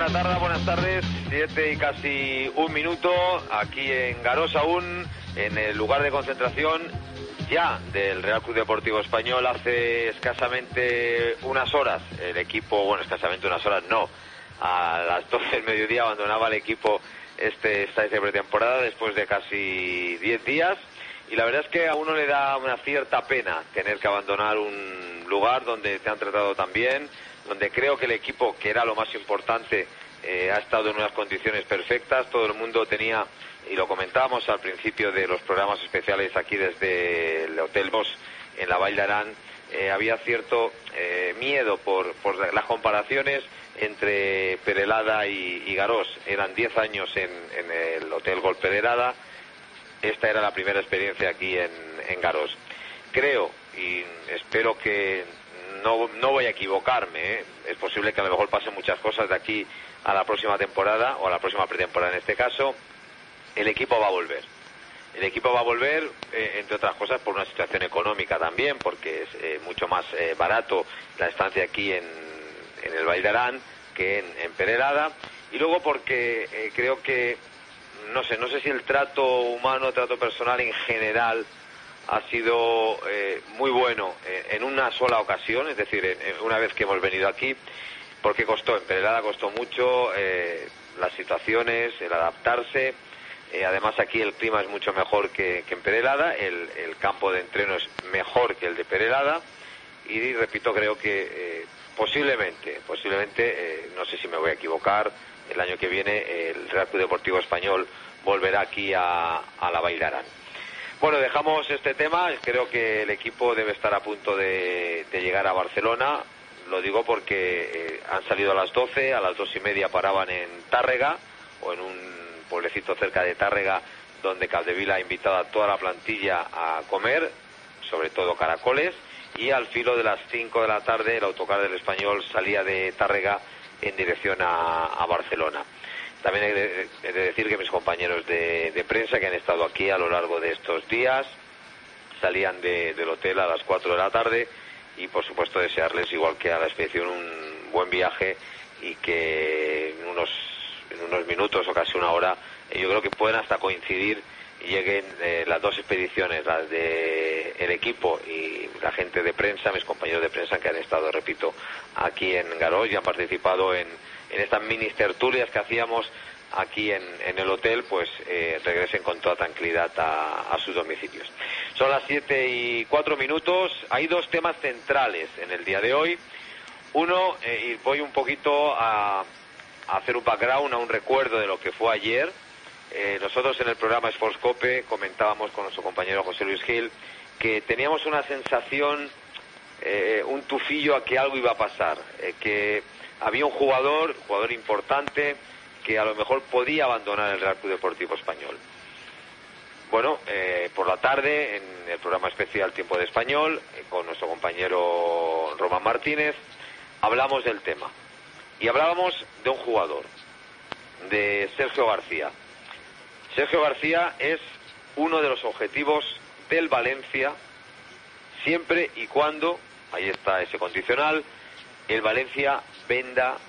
tarde, buenas tardes, 7 y casi un minuto, aquí en Garós aún, en el lugar de concentración ya del Real Club Deportivo Español. Hace escasamente unas horas el equipo, bueno, escasamente unas horas no, a las 12 del mediodía abandonaba el equipo esta de pretemporada después de casi 10 días, y la verdad es que a uno le da una cierta pena tener que abandonar un lugar donde te han tratado tan bien, donde creo que el equipo, que era lo más importante, ha estado en unas condiciones perfectas. Todo el mundo tenía, y lo comentábamos al principio de los programas especiales aquí desde el Hotel Bosch en la Vall d'Aran, había cierto miedo por las comparaciones entre Perelada y Garós. Eran 10 años en el Hotel Golf Perelada, esta era la primera experiencia aquí en Garós. Creo y espero que no voy a equivocarme, ¿eh? Es posible que a lo mejor pasen muchas cosas de aquí a la próxima temporada, o a la próxima pretemporada en este caso. El equipo va a volver. El equipo va a volver, entre otras cosas, por una situación económica también, porque es mucho más barato la estancia aquí en el Vall d'Aran que en Perelada. Y luego porque creo que, no sé si el trato humano, trato personal en general ha sido muy bueno en una sola ocasión, es decir, una vez que hemos venido aquí, porque en Perelada costó mucho las situaciones, el adaptarse. Además aquí el clima es mucho mejor que en Perelada, el campo de entreno es mejor que el de Perelada, y repito, creo que posiblemente, no sé si me voy a equivocar, el año que viene el Real Club Deportivo Español volverá aquí a la Vall d'Aran. Bueno, dejamos este tema. Creo que el equipo debe estar a punto de llegar a Barcelona. Lo digo porque han salido a las 12, a las 2:30 paraban en Tàrrega, o en un pueblecito cerca de Tàrrega, donde Capdevila ha invitado a toda la plantilla a comer, sobre todo caracoles, y al filo de las 5 de la tarde el autocar del Español salía de Tàrrega en dirección a Barcelona. También he de decir que mis compañeros de prensa que han estado aquí a lo largo de estos días salían del hotel a las 4 de la tarde, y por supuesto desearles, igual que a la expedición, un buen viaje, y que en unos minutos o casi una hora, yo creo que pueden hasta coincidir y lleguen las dos expediciones, las de el equipo y la gente de prensa, mis compañeros de prensa que han estado, repito, aquí en Garós y han participado en estas mini tertulias que hacíamos aquí en el hotel, pues regresen con toda tranquilidad a sus domicilios. Son las 7:04. Hay dos temas centrales en el día de hoy. Uno, y voy un poquito a hacer un background, a un recuerdo de lo que fue ayer. Nosotros en el programa Sportscope comentábamos con nuestro compañero José Luis Gil que teníamos una sensación, un tufillo a que algo iba a pasar, que había un jugador importante que a lo mejor podía abandonar el Real Club Deportivo Español. Bueno, por la tarde, en el programa especial Tiempo de Español, con nuestro compañero Román Martínez, hablamos del tema. Y hablábamos de un jugador, de Sergio García. Sergio García es uno de los objetivos del Valencia, siempre y cuando, ahí está ese condicional, el Valencia venda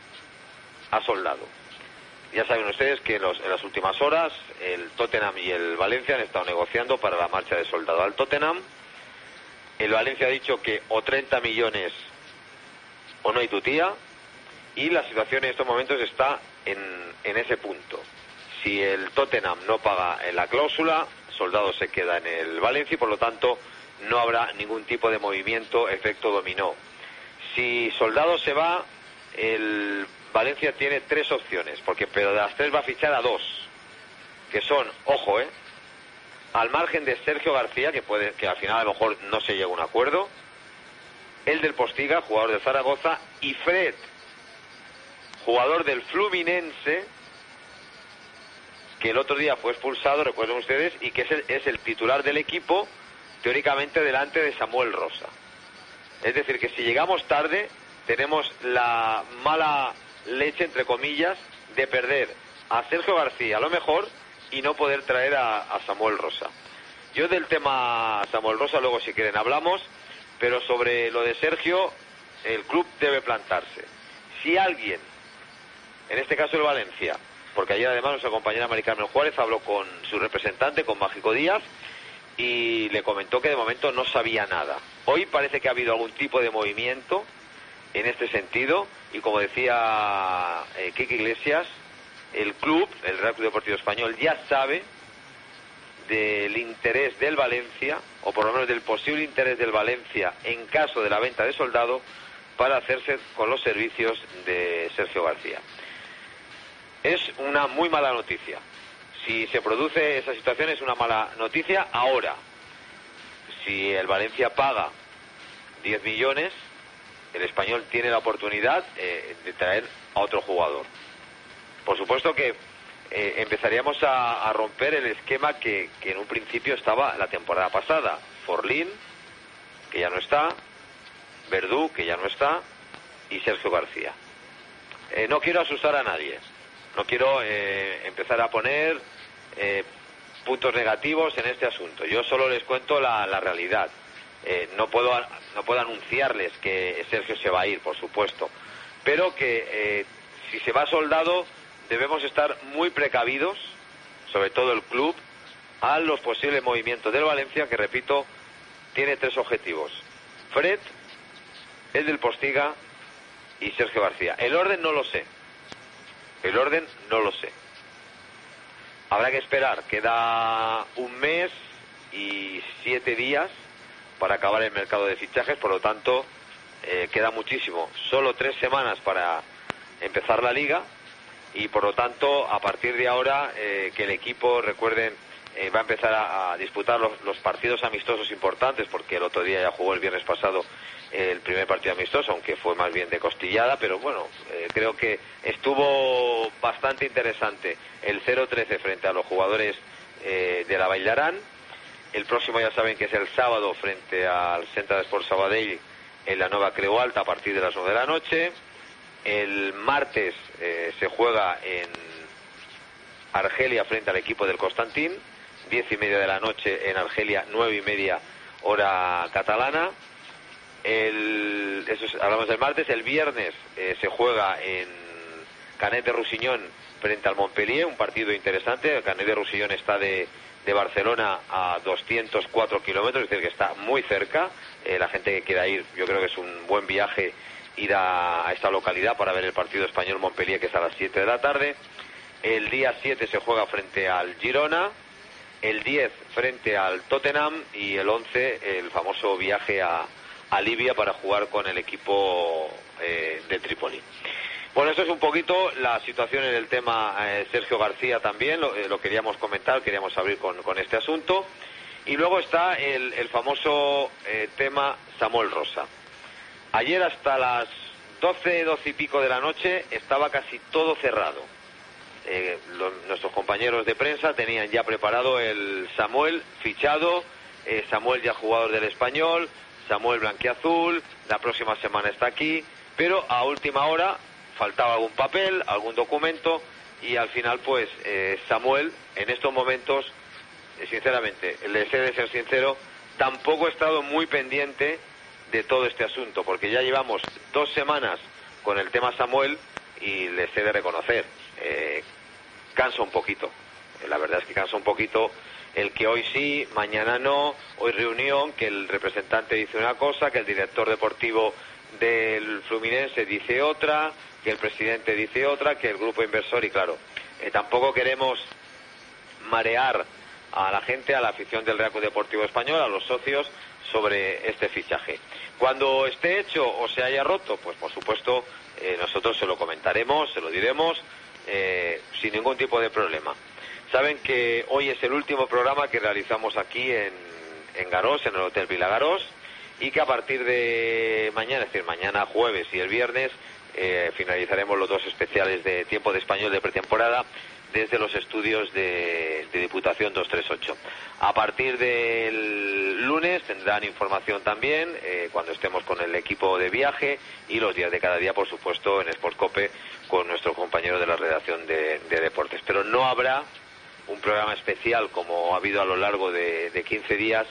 a Soldado. Ya saben ustedes que en las últimas horas el Tottenham y el Valencia han estado negociando para la marcha de Soldado al Tottenham. El Valencia ha dicho que o 30 millones o no hay tu tía, y la situación en estos momentos está en ese punto. Si el Tottenham no paga en la cláusula, Soldado se queda en el Valencia y por lo tanto no habrá ningún tipo de movimiento efecto dominó. Si Soldado se va, el Valencia tiene tres opciones, pero de las tres va a fichar a dos, que son, ojo, al margen de Sergio García, que al final a lo mejor no se llega a un acuerdo, el del Postiga, jugador de Zaragoza, y Fred, jugador del Fluminense, que el otro día fue expulsado, recuerden ustedes, y que es el titular del equipo, teóricamente delante de Samuel Rosa. Es decir, que si llegamos tarde, tenemos la mala leche, entre comillas, de perder a Sergio García a lo mejor y no poder traer a Samuel Rosa. Yo del tema Samuel Rosa luego, si quieren, hablamos, pero sobre lo de Sergio, el club debe plantarse. Si alguien en este caso el Valencia, porque ayer además nuestra compañera Mari Carmen Juárez habló con su representante, con Mágico Díaz, y le comentó que de momento no sabía nada. Hoy parece que ha habido algún tipo de movimiento en este sentido, y como decía Quique Iglesias, el club, el Real Club Deportivo Español, ya sabe del interés del Valencia, o por lo menos del posible interés del Valencia en caso de la venta de Soldado, para hacerse con los servicios de Sergio García. Es una muy mala noticia. Si se produce esa situación es una mala noticia ahora. Si el Valencia paga 10 millones, el Español tiene la oportunidad de traer a otro jugador. Por supuesto que empezaríamos a romper el esquema que en un principio estaba la temporada pasada. Forlín, que ya no está, Verdú, que ya no está, y Sergio García. No quiero asustar a nadie, no quiero empezar a poner puntos negativos en este asunto. Yo solo les cuento la realidad. No puedo anunciarles que Sergio se va a ir, por supuesto, pero que si se va Soldado debemos estar muy precavidos, sobre todo el club, a los posibles movimientos del Valencia, que repito, tiene 3 objetivos: Fred, el del Postiga y Sergio García. El orden no lo sé. Habrá que esperar. Queda un mes y 7 días para acabar el mercado de fichajes, por lo tanto queda muchísimo. Solo 3 semanas para empezar la liga, y por lo tanto a partir de ahora que el equipo, recuerden, va a empezar a disputar los partidos amistosos importantes, porque el otro día ya jugó, el viernes pasado, el primer partido amistoso, aunque fue más bien de costillada, pero bueno, creo que estuvo bastante interesante el 0-13 frente a los jugadores de la Vallarán. El próximo ya saben que es el sábado frente al Centre d'Esport Sabadell en la Nueva Creu Alta a partir de las 9 de la noche. El martes se juega en Argelia frente al equipo del Constantín, 10:30 de la noche en Argelia, 9:30 hora catalana. Hablamos del martes. El viernes se juega en Canet de Roussillon frente al Montpellier, un partido interesante. El Canet de Roussillon está de Barcelona a 204 kilómetros, es decir, que está muy cerca. La gente que quiera ir, yo creo que es un buen viaje ir a esta localidad para ver el partido Español-Montpellier, que es a las 7 de la tarde. El día 7 se juega frente al Girona, el 10 frente al Tottenham, y el 11 el famoso viaje a Libia para jugar con el equipo de Trípoli. Bueno, esto es un poquito la situación en el tema Sergio García también, lo queríamos comentar, queríamos abrir con este asunto. Y luego está el famoso tema Samuel Rosa. Ayer hasta las 12 y pico de la noche estaba casi todo cerrado. Nuestros compañeros de prensa tenían ya preparado el Samuel fichado, Samuel ya jugador del Español, Samuel blanquiazul, la próxima semana está aquí, pero a última hora faltaba algún papel, algún documento, y al final pues Samuel en estos momentos, sinceramente, les he de ser sincero, tampoco he estado muy pendiente de todo este asunto, porque ya llevamos 2 semanas con el tema Samuel y les he de reconocer, cansa un poquito. La verdad es que cansa un poquito el que hoy sí, mañana no, hoy reunión, que el representante dice una cosa, que el director deportivo del Fluminense dice otra, que el presidente dice otra, que el grupo inversor, y claro, tampoco queremos marear a la gente, a la afición del Real Club Deportivo Español, a los socios, sobre este fichaje. Cuando esté hecho o se haya roto, pues por supuesto nosotros se lo comentaremos, se lo diremos sin ningún tipo de problema. Saben que hoy es el último programa que realizamos aquí en Garós, en el Hotel Vila Garós, y que a partir de mañana, es decir, mañana jueves y el viernes, finalizaremos los 2 especiales de Tiempo de Español de pretemporada desde los estudios de Diputación 238. A partir del lunes tendrán información también cuando estemos con el equipo de viaje, y los días de cada día, por supuesto, en Sportcope con nuestro compañero de la redacción de deportes. Pero no habrá un programa especial como ha habido a lo largo de 15 días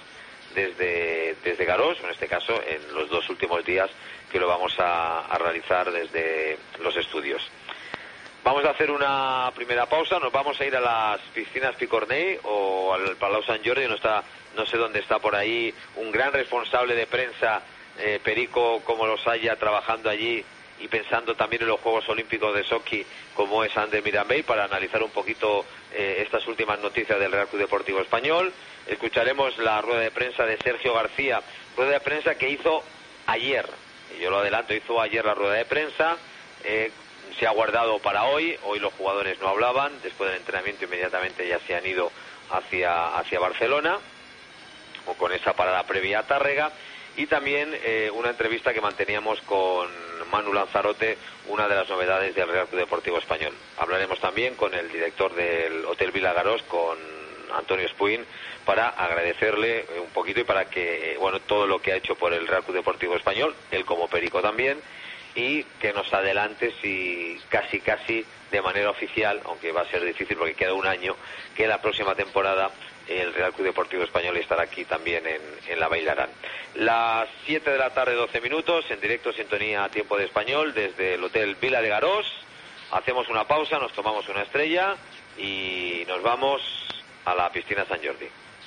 desde Garós, en este caso en los 2 últimos días que lo vamos a realizar desde los estudios. Vamos a hacer una primera pausa, nos vamos a ir a las piscinas Picornell o al Palau Sant Jordi, no sé dónde está por ahí un gran responsable de prensa, Perico, como los haya, trabajando allí y pensando también en los Juegos Olímpicos de Sochi, como es Ander Mirambell, para analizar un poquito estas últimas noticias del Real Club Deportivo Español. Escucharemos la rueda de prensa de Sergio García, rueda de prensa que hizo ayer, y yo lo adelanto, hizo ayer la rueda de prensa, se ha guardado para hoy los jugadores no hablaban, después del entrenamiento inmediatamente ya se han ido hacia Barcelona, o con esa parada previa a Tárrega, y también una entrevista que manteníamos con Manu Lanzarote, una de las novedades del Real Club Deportivo Español. Hablaremos también con el director del Hotel Vila Garós, con Antonio Espuín, para agradecerle un poquito y para que, todo lo que ha hecho por el Real Club Deportivo Español, él como Perico también, y que nos adelante si casi de manera oficial, aunque va a ser difícil porque queda un año, que la próxima temporada el Real Club Deportivo Español estará aquí también en la Bailarán. Las 7 de la tarde, 12 minutos, en directo sintonía a Tiempo de Español desde el Hotel Vila de Garós. Hacemos una pausa, nos tomamos una estrella y nos vamos a la piscina Sant Jordi.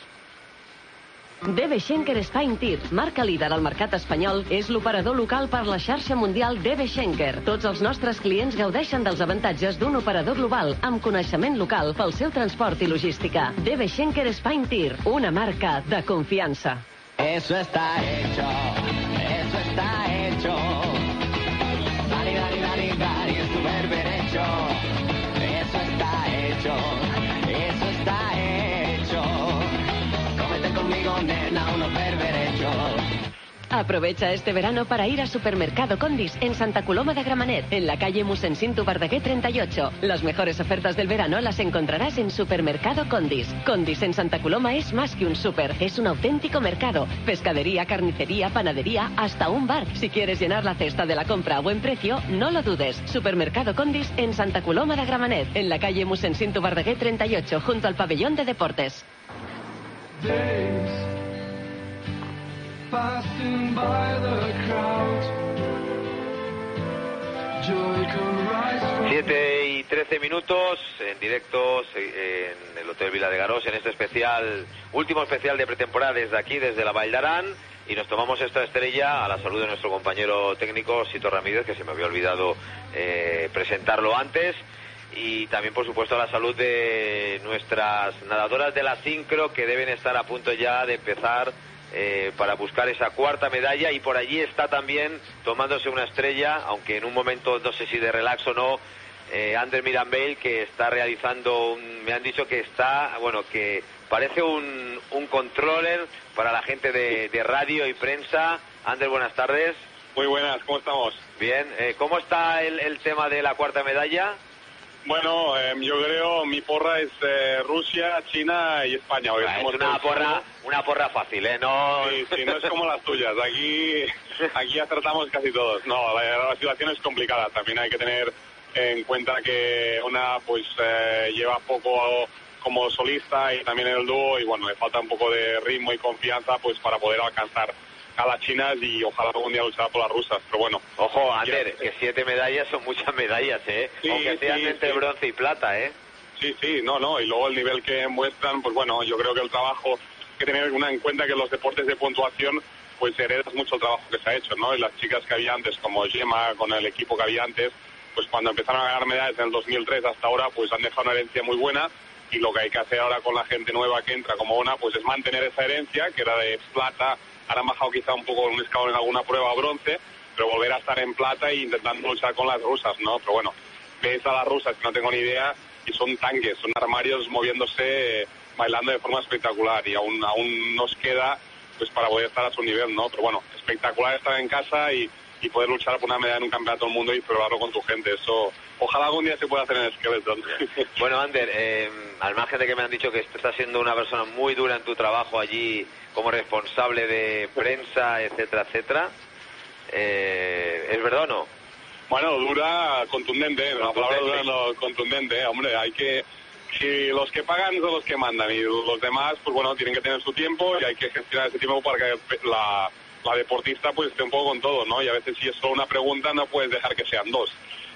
DB Schenker Spine Tir, marca líder al mercat espanyol, és l'operador local per la xarxa mundial DB Schenker. Tots els nostres clients gaudeixen dels avantatges d'un operador global amb coneixement local pel seu transport i logística. DB Schenker Spine Tir, una marca de confiança. Eso está hecho, eso está hecho. Dani, Dani, Dani, Dani, es tu berber hecho. Eso está hecho, eso está hecho. Cómete conmigo, nena, unos berberechos. Aprovecha este verano para ir a Supermercado Condis en Santa Coloma de Gramenet, en la calle Mossèn Verdaguer 38. Las mejores ofertas del verano las encontrarás en Supermercado Condis. Condis en Santa Coloma es más que un súper, es un auténtico mercado. Pescadería, carnicería, panadería, hasta un bar. Si quieres llenar la cesta de la compra a buen precio, no lo dudes. Supermercado Condis en Santa Coloma de Gramenet, en la calle Mossèn Verdaguer 38, junto al pabellón de deportes. 7 y 13 minutos en directo en el Hotel Vila de Garós, en este último especial de pretemporada desde aquí, desde la Bailarán, y nos tomamos esta estrella a la salud de nuestro compañero técnico Sito Ramírez, que se me había olvidado presentarlo antes, y también por supuesto a la salud de nuestras nadadoras de la sincro, que deben estar a punto ya de empezar para buscar esa cuarta medalla, y por allí está también tomándose una estrella, aunque en un momento no sé si de relax o no, Ander Mirambell, que está realizando me han dicho que está, que parece un controller para la gente de radio y prensa. Ander, buenas tardes. Muy buenas, ¿cómo estamos? Bien, ¿cómo está el tema de la cuarta medalla? Bueno, yo creo mi porra es Rusia, China y España. Es una porra fácil, ¿eh? No... Sí, no es como las tuyas. Aquí acertamos casi todos. No, la situación es complicada. También hay que tener en cuenta que una lleva poco como solista y también en el dúo, y le falta un poco de ritmo y confianza para poder alcanzar a las chinas y ojalá algún día luchar por las rusas, pero bueno. Ojo, Ander, que 7 medallas son muchas medallas, ¿eh? Sí, aunque sean entre bronce y plata, ¿eh? Sí, no, y luego el nivel que muestran, yo creo que el trabajo, hay que tener en cuenta que en los deportes de puntuación, heredas mucho el trabajo que se ha hecho, ¿no? Y las chicas que había antes, como Gemma, con el equipo que había antes, cuando empezaron a ganar medallas en el 2003 hasta ahora, han dejado una herencia muy buena, y lo que hay que hacer ahora con la gente nueva que entra como una, es mantener esa herencia, que era de plata. Ahora han bajado quizá un poco un escalón en alguna prueba bronce, pero volver a estar en plata e intentando luchar con las rusas, ¿no? Pero bueno, ves a las rusas que no tengo ni idea y son tanques, son armarios moviéndose, bailando de forma espectacular, y aún nos queda para poder estar a su nivel, ¿no? Pero bueno, espectacular estar en casa y poder luchar por una medalla en un campeonato del mundo y celebrarlo con tu gente. Eso ojalá algún día se pueda hacer en Skeleton. Bueno, Ander, al margen de que me han dicho que estás siendo una persona muy dura en tu trabajo allí como responsable de prensa, etcétera, etcétera, ¿es verdad o no? Bueno, dura, contundente, la palabra dura, no, contundente, hombre, si los que pagan son los que mandan, y los demás, tienen que tener su tiempo, y hay que gestionar ese tiempo para que la deportista esté un poco con todo, ¿no? Y a veces si es solo una pregunta no puedes dejar que sean dos.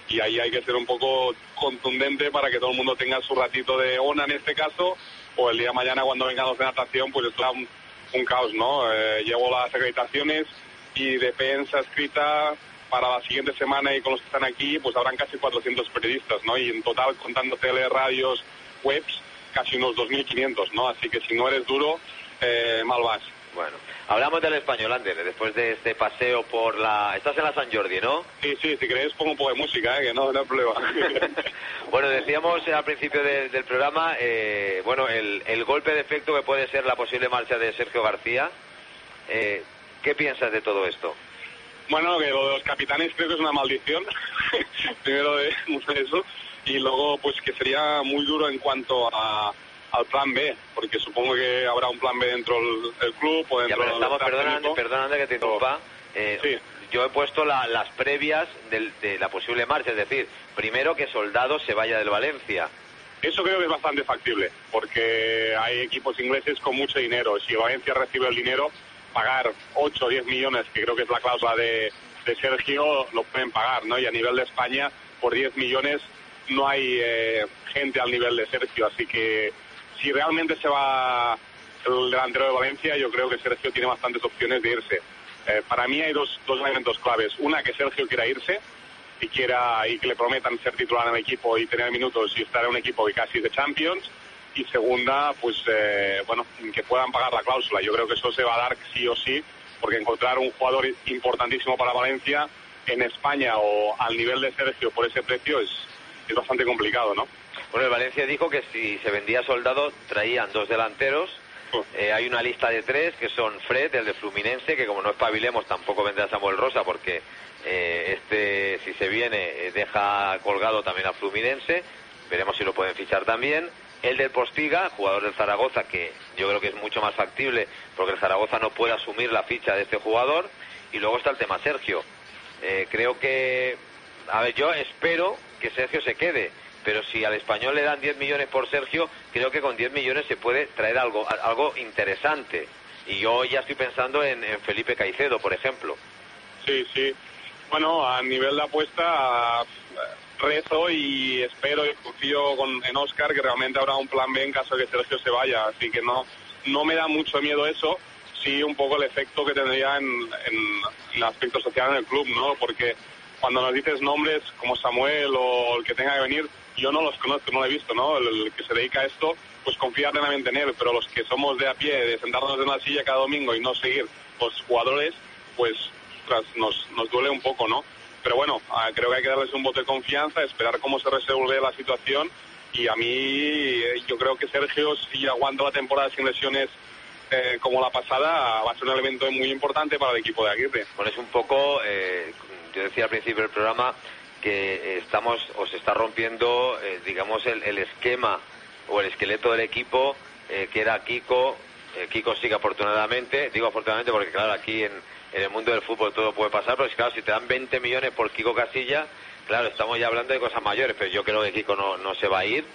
y ahí hay que ser un poco contundente para que todo el mundo tenga su ratito de ONA en este caso, o el día de mañana cuando vengan los de natación, pues es un caos, ¿no? Llevo las acreditaciones y de prensa escrita para la siguiente semana, y con los que están aquí, pues habrán casi 400 periodistas, ¿no? Y en total, contando tele, radios, webs, casi unos 2.500, ¿no? Así que si no eres duro, mal vas. Bueno, hablamos del Español, Ander, después de este paseo por la... Estás en la Sant Jordi, ¿no? Sí, si queréis pongo un poco de música, que no hay problema. Bueno, decíamos al principio del programa, bueno, el golpe de efecto que puede ser la posible marcha de Sergio García. ¿Qué piensas de todo esto? Bueno, que lo de los capitanes creo que es una maldición, primero de eso, y luego pues que sería muy duro en cuanto al plan B, porque supongo que habrá un plan B dentro del club o dentro Perdóname que te interrumpa. Sí. Yo he puesto las previas de la posible marcha, es decir, primero que Soldado se vaya del Valencia. Eso creo que es bastante factible, porque hay equipos ingleses con mucho dinero. Si Valencia recibe el dinero, pagar 8 o 10 millones, que creo que es la cláusula de Sergio, lo pueden pagar, ¿no? Y a nivel de España, por 10 millones no hay gente al nivel de Sergio, así que si realmente se va el delantero de Valencia, yo creo que Sergio tiene bastantes opciones de irse. Para mí hay dos elementos claves. Una, que Sergio quiera irse y que le prometan ser titular en el equipo y tener minutos y estar en un equipo que casi es de Champions. Y segunda, pues bueno, que puedan pagar la cláusula. Yo creo que eso se va a dar sí o sí, porque encontrar un jugador importantísimo para Valencia en España o al nivel de Sergio por ese precio es bastante complicado, ¿no? Bueno, el Valencia dijo que si se vendía Soldado traían 2 delanteros. Hay una lista de 3 que son Fred, el de Fluminense, que como no espabilemos tampoco vendrá Samuel Rosa, porque si se viene deja colgado también a Fluminense. Veremos si lo pueden fichar también. El del Postiga, jugador del Zaragoza, que yo creo que es mucho más factible porque el Zaragoza no puede asumir la ficha de este jugador. Y luego está el tema Sergio. Creo que, yo espero que Sergio se quede, pero si al Español le dan 10 millones por Sergio, creo que con 10 millones se puede traer algo interesante. Y yo ya estoy pensando en Felipe Caicedo, por ejemplo. Sí. Bueno, a nivel de apuesta, rezo y espero y confío en Óscar que realmente habrá un plan B en caso de que Sergio se vaya. Así que no me da mucho miedo eso, sí un poco el efecto que tendría en el aspecto social en el club, ¿no? Porque cuando nos dices nombres como Samuel o el que tenga que venir, yo no los conozco, no lo he visto, ¿no? El que se dedica a esto, pues confía plenamente en él, pero los que somos de a pie, de sentarnos en la silla cada domingo y no seguir los jugadores, pues nos duele un poco, ¿no? Pero bueno, creo que hay que darles un voto de confianza, esperar cómo se resuelve la situación, y a mí yo creo que Sergio, si aguanta la temporada sin lesiones como la pasada, va a ser un elemento muy importante para el equipo de Aguirre. Bueno, es un poco, yo decía al principio del programa, que se está rompiendo, digamos, el esquema o el esqueleto del equipo, que era Kiko. Kiko sigue afortunadamente, digo afortunadamente porque claro, aquí en el mundo del fútbol todo puede pasar, pero claro, si te dan 20 millones por Kiko Casilla, claro, estamos ya hablando de cosas mayores, pero yo creo que Kiko no se va a ir.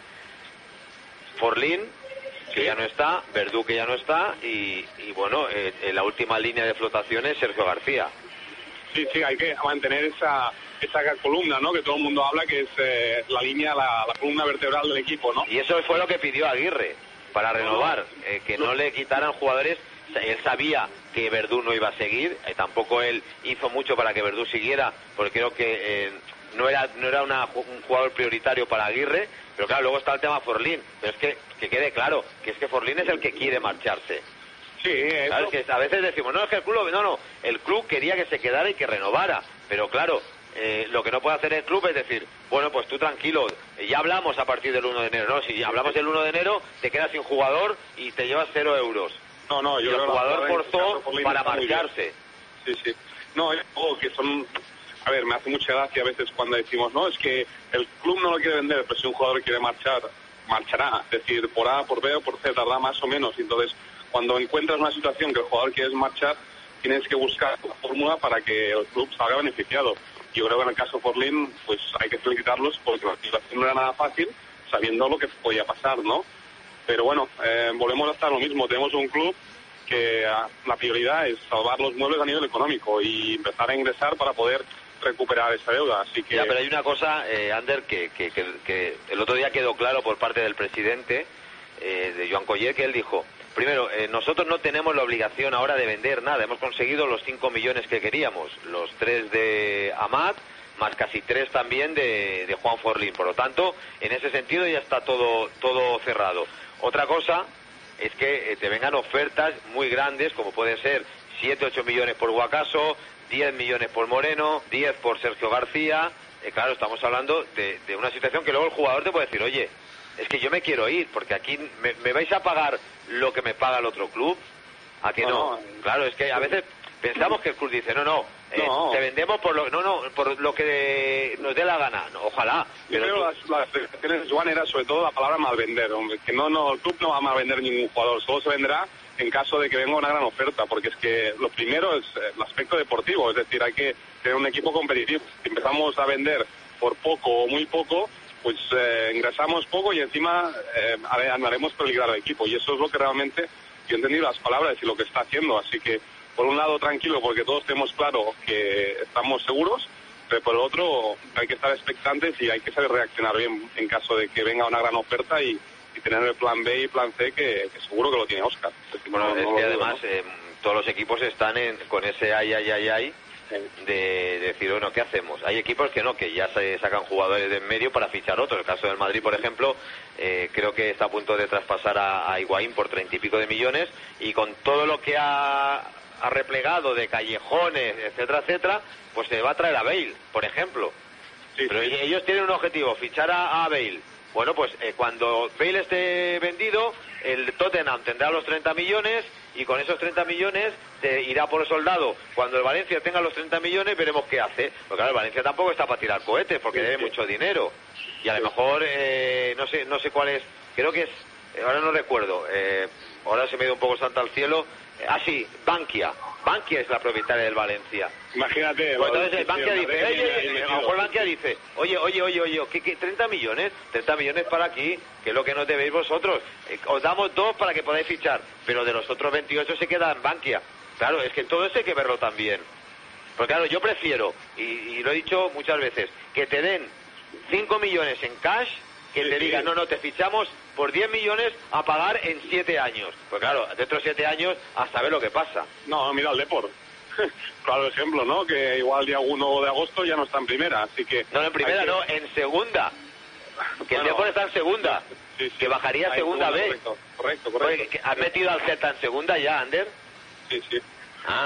Forlín, que ya no está, Verdú, que ya no está, y bueno, en la última línea de flotación es Sergio García. Sí, hay que mantener esa columna, ¿no? Que todo el mundo habla, que es la línea, la columna vertebral del equipo, ¿no? Y eso fue lo que pidió Aguirre para renovar, que no le quitaran jugadores. Él sabía que Verdú no iba a seguir, tampoco él hizo mucho para que Verdú siguiera, porque creo que no era un jugador prioritario para Aguirre, pero claro, luego está el tema Forlín, pero es que quede claro, que es que Forlín es el que quiere marcharse. Sí, ¿sabes? Que a veces decimos, no, es que el club quería que se quedara y que renovara, pero claro, lo que no puede hacer el club es decir, bueno, pues tú tranquilo, ya hablamos a partir del 1 de enero, ¿no? Si ya hablamos el 1 de enero, te quedas sin jugador y te llevas 0 euros. No, yo y el jugador forzó para marcharse. Sí. No, que son... A ver, me hace mucha gracia a veces cuando decimos, no, es que el club no lo quiere vender, pero si un jugador quiere marchar, marchará. Es decir, por A, por B o por C, tardará más o menos. Entonces, cuando encuentras una situación que el jugador quiere marchar, tienes que buscar la fórmula para que el club salga beneficiado. Yo creo que en el caso de Forlín, pues hay que felicitarlos porque la situación no era nada fácil, sabiendo lo que podía pasar, ¿no? Pero bueno, volvemos a estar lo mismo. Tenemos un club que la prioridad es salvar los muebles a nivel económico y empezar a ingresar para poder recuperar esa deuda. Así que... Ya, pero hay una cosa, Ander, que el otro día quedó claro por parte del presidente, de Joan Collet, que él dijo, primero, nosotros no tenemos la obligación ahora de vender nada, hemos conseguido los 5 millones que queríamos, los 3 de Amat, más casi 3 también de Juan Forlín, por lo tanto, en ese sentido ya está todo cerrado. Otra cosa es que te vengan ofertas muy grandes, como pueden ser 7-8 millones por Guacaso, 10 millones por Moreno, 10 por Sergio García. Claro, estamos hablando de una situación que luego el jugador te puede decir, oye, es que yo me quiero ir, porque aquí me vais a pagar lo que me paga el otro club. ¿A que no? Claro, es que a veces pensamos que el club dice, no, te vendemos por lo que nos dé la gana. No, ojalá. Pero yo creo que las expresiones, Joan, era sobre todo la palabra malvender, hombre, que el club no va a malvender ningún jugador, solo se venderá en caso de que venga una gran oferta, porque es que lo primero es el aspecto deportivo, es decir, hay que tener un equipo competitivo. Si empezamos a vender por poco o muy poco, pues ingresamos poco y encima haremos peligrar al equipo, y eso es lo que realmente yo he entendido las palabras y lo que está haciendo. Así que por un lado tranquilo, porque todos tenemos claro que estamos seguros, pero por el otro hay que estar expectantes y hay que saber reaccionar bien en caso de que venga una gran oferta y tener el plan B y plan C que seguro que lo tiene Óscar. Bueno, es que además todos los equipos están con ese ay de decir, bueno, ¿qué hacemos? Hay equipos que ya se sacan jugadores de en medio para fichar otros. El caso del Madrid, por ejemplo, creo que está a punto de traspasar a Higuaín por 30 y pico de millones, y con todo lo que ha replegado de Callejones, etcétera, pues se va a traer a Bale, por ejemplo. Sí, pero sí, ellos tienen un objetivo, fichar a Bale. Bueno, pues cuando Bale esté vendido, el Tottenham tendrá los 30 millones y con esos 30 millones irá por el Soldado. Cuando el Valencia tenga los 30 millones, veremos qué hace. Porque claro, el Valencia tampoco está para tirar cohetes, porque debe mucho dinero. Y a lo mejor, no sé cuál es, creo que es, ahora no recuerdo, ahora se me ha ido un poco santa al cielo. Sí, Bankia es la propietaria del Valencia. Imagínate. Pues entonces Bankia dice, a lo mejor Bankia dice, oye, ¿qué 30 millones? 30 millones para aquí, que es lo que nos debéis vosotros. Os damos 2 para que podáis fichar, pero de los otros 28 se queda en Bankia. Claro, es que todo eso hay que verlo también. Porque claro, yo prefiero, y lo he dicho muchas veces, que te den 5 millones en cash, que te digan, no, te fichamos por 10 millones a pagar en 7 años. Pues claro, dentro de 7 años a saber lo que pasa. No, mira el Depor. Claro ejemplo, ¿no? Que igual el día 1 de agosto ya no está en primera, así que... No, en primera no, en segunda. Que el Depor está en segunda. Sí, que bajaría a segunda B. Correcto. Oye, ¿has metido al Celta en segunda ya, Ander? Sí. Ah.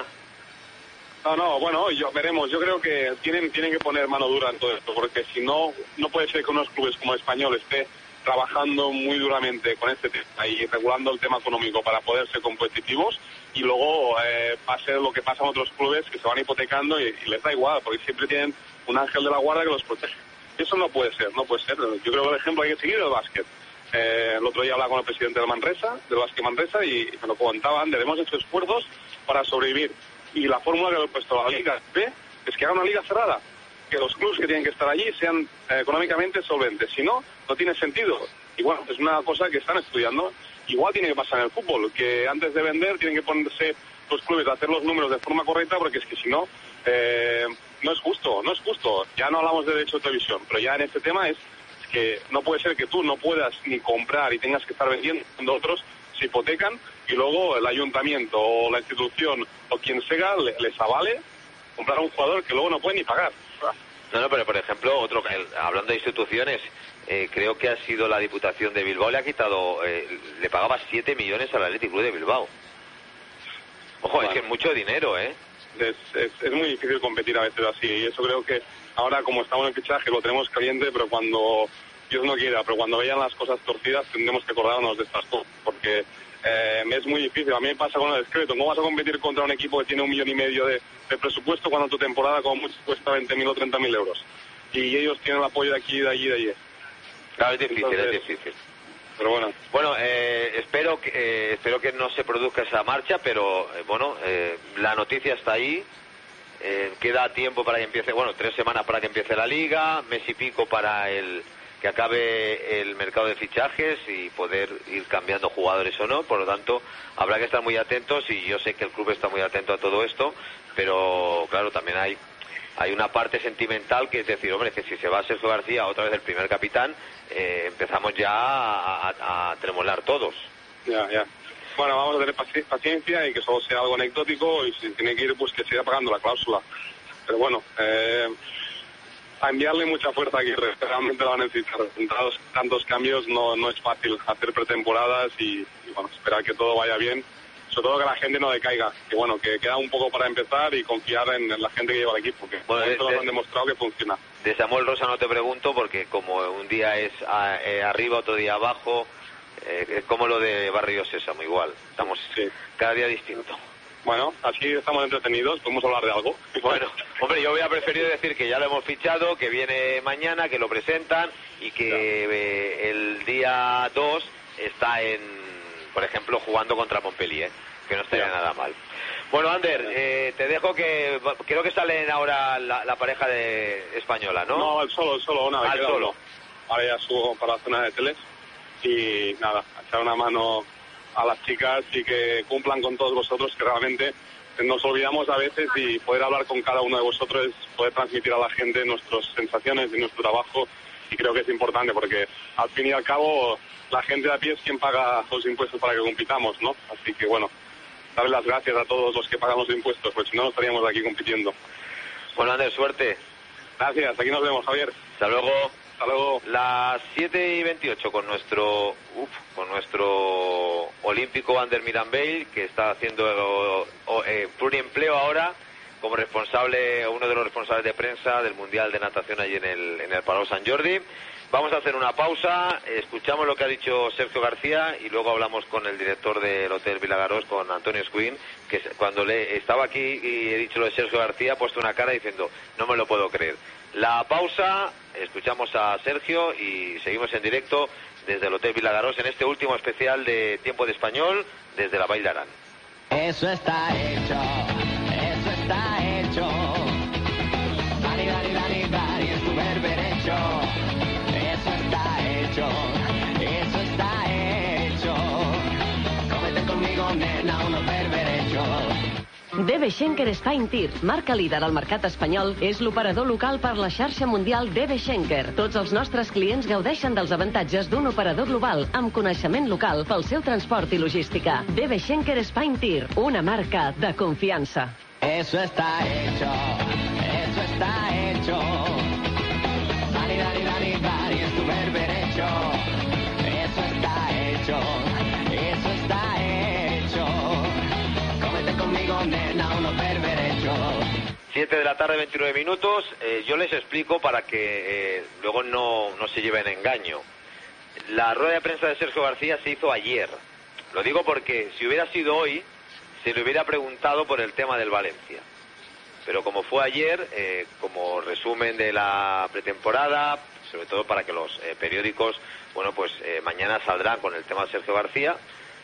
No, bueno, veremos. Yo creo que tienen que poner mano dura en todo esto, porque si no puede ser que unos clubes como el Español esté trabajando muy duramente con este tema y regulando el tema económico para poder ser competitivos, y luego va a ser lo que pasa en otros clubes que se van hipotecando y les da igual, porque siempre tienen un ángel de la guarda que los protege. Eso no puede ser. Yo creo que el ejemplo hay que seguir el básquet. El otro día hablaba con el presidente del Básquet Manresa, y me lo comentaban, hemos hecho esfuerzos para sobrevivir. Y la fórmula que le he puesto a la Liga B es que haga una liga cerrada, que los clubes que tienen que estar allí sean económicamente solventes. Si no, no tiene sentido. Y bueno, es una cosa que están estudiando. Igual tiene que pasar en el fútbol, que antes de vender tienen que ponerse los clubes a hacer los números de forma correcta, porque es que si no, no es justo. Ya no hablamos de derecho de televisión, pero ya en este tema es que no puede ser que tú no puedas ni comprar y tengas que estar vendiendo cuando otros se hipotecan, y luego el ayuntamiento o la institución o quien sea les avale comprar a un jugador que luego no puede ni pagar. No, pero por ejemplo, hablando de instituciones, creo que ha sido la Diputación de Bilbao, le ha quitado, le pagaba 7 millones al Athletic Club de Bilbao. Ojo, bueno, es que es mucho dinero, ¿eh? Es muy difícil competir a veces así, y eso creo que ahora, como estamos en fichaje, lo tenemos caliente, pero cuando Dios no quiera, pero cuando vean las cosas torcidas tendremos que acordarnos de estas cosas, porque es muy difícil. A mí me pasa con el Discreto. ¿Cómo vas a competir contra un equipo que tiene 1,5 millones de presupuesto cuando tu temporada como mucho cuesta 20.000 o 30.000 euros? Y ellos tienen el apoyo de aquí, de allí, de allí. Claro, es difícil, entonces, es difícil. Pero bueno. Bueno, espero que no se produzca esa marcha, pero la noticia está ahí. Queda tiempo para que empiece, 3 semanas para que empiece la liga, mes y pico para que acabe el mercado de fichajes y poder ir cambiando jugadores o no. Por lo tanto, habrá que estar muy atentos, y yo sé que el club está muy atento a todo esto, pero claro, también hay hay una parte sentimental que es decir, hombre, que si se va Sergio García, otra vez el primer capitán, empezamos ya a tremolar todos. Ya. Bueno, vamos a tener paciencia y que solo sea algo anecdótico, y si tiene que ir, pues que siga pagando la cláusula. Pero bueno, a enviarle mucha fuerza aquí, realmente lo van a necesitar. Tantos cambios no es fácil hacer pretemporadas y bueno, esperar que todo vaya bien. Sobre todo que la gente no decaiga, que bueno, que queda un poco para empezar y confiar en la gente que lleva el equipo, que bueno, esto lo han demostrado que funciona. De Samuel Rosa no te pregunto, porque como un día es arriba, otro día abajo, es como lo de Barrio Sésamo, igual, estamos cada día distinto. Bueno, así estamos entretenidos, podemos hablar de algo. Bueno, hombre, yo hubiera preferido decir que ya lo hemos fichado, que viene mañana, que lo presentan y que el día 2 está por ejemplo, jugando contra Montpellier, que no estaría nada mal. Bueno, Ander, te dejo, que creo que salen ahora la pareja de española, ¿no? No, el solo, una vez. Al solo. Ahora ya subo para la zona de teles y nada, echar una mano a las chicas y que cumplan con todos vosotros, que realmente nos olvidamos a veces, y poder hablar con cada uno de vosotros es poder transmitir a la gente nuestras sensaciones y nuestro trabajo, y creo que es importante porque al fin y al cabo la gente de a pie es quien paga los impuestos para que compitamos, ¿no? Así que bueno, darle las gracias a todos los que pagamos impuestos, pues si no, no estaríamos aquí compitiendo. Bueno, Ander, suerte. Gracias, aquí nos vemos, Javier. Hasta luego. Hasta luego. Las 7:28 con nuestro olímpico Ander Mirambell, que está haciendo pluriempleo ahora como responsable, uno de los responsables de prensa del Mundial de Natación allí en el Palau Sant Jordi. Vamos a hacer una pausa, escuchamos lo que ha dicho Sergio García y luego hablamos con el director del Hotel Vilagarós, con Antonio Escuín, que cuando estaba aquí y he dicho lo de Sergio García ha puesto una cara diciendo, no me lo puedo creer. La pausa, escuchamos a Sergio y seguimos en directo desde el Hotel Vilagarós en este último especial de Tiempo de Español desde la Vall d'Aran. Eso está hecho, eso está hecho. Dani, Dani, Dani, Dani, es tu berberecho. Eso está hecho, eso está hecho. Cómete conmigo, nena, unos berberechos. DB Schenker Spine Tir, marca líder al mercat espanyol, és l'operador local per la xarxa mundial DB Schenker. Tots els nostres clients gaudeixen dels avantatges d'un operador global amb coneixement local pel seu transport i logística. DB Schenker Spine Tir, una marca de confiança. Eso está hecho, eso está hecho. Dani, Dani, Dani, Dani, es tu berberecho. Eso está hecho, eso está hecho. Cómete conmigo, nena, unos berberechos. 7 de la tarde, 29 minutos. Yo les explico para que luego no se lleven engaño. La rueda de prensa de Sergio García se hizo ayer. Lo digo porque si hubiera sido hoy, se le hubiera preguntado por el tema del Valencia. Pero como fue ayer, como resumen de la pretemporada, sobre todo para que los periódicos, bueno, pues mañana saldrán con el tema de Sergio García.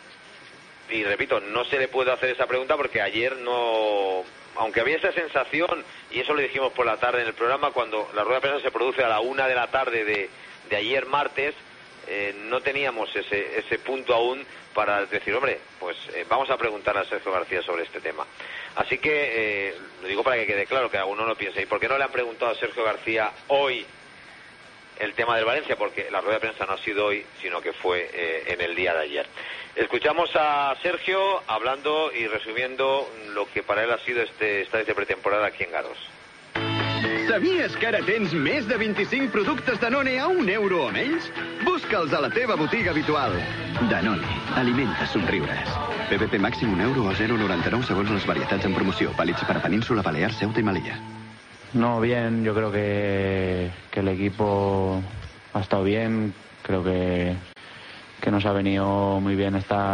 Y repito, no se le puede hacer esa pregunta porque ayer no... Aunque había esa sensación, y eso lo dijimos por la tarde en el programa, cuando la rueda de prensa se produce a la 1 de la tarde de ayer martes, no teníamos ese punto aún para decir, hombre, pues vamos a preguntar a Sergio García sobre este tema. Así que, lo digo para que quede claro, que alguno no piense, ¿y por qué no le han preguntado a Sergio García hoy el tema del Valencia? Porque la rueda de prensa no ha sido hoy, sino que fue en el día de ayer. Escuchamos a Sergio hablando y resumiendo lo que para él ha sido esta de pretemporada aquí en Garós. Sabies que ara tens més de 25 productes Danone a €1 o menys? Busca'ls a la teva botiga habitual. Danone, alimenta somriures. PVP màxim €1 o 0,99 segons les varietats en promoció. Vàlids para Península, Balears, Ceuta y Melilla. No, bien, yo creo que el equipo ha estado bien, creo que nos ha venido muy bien estar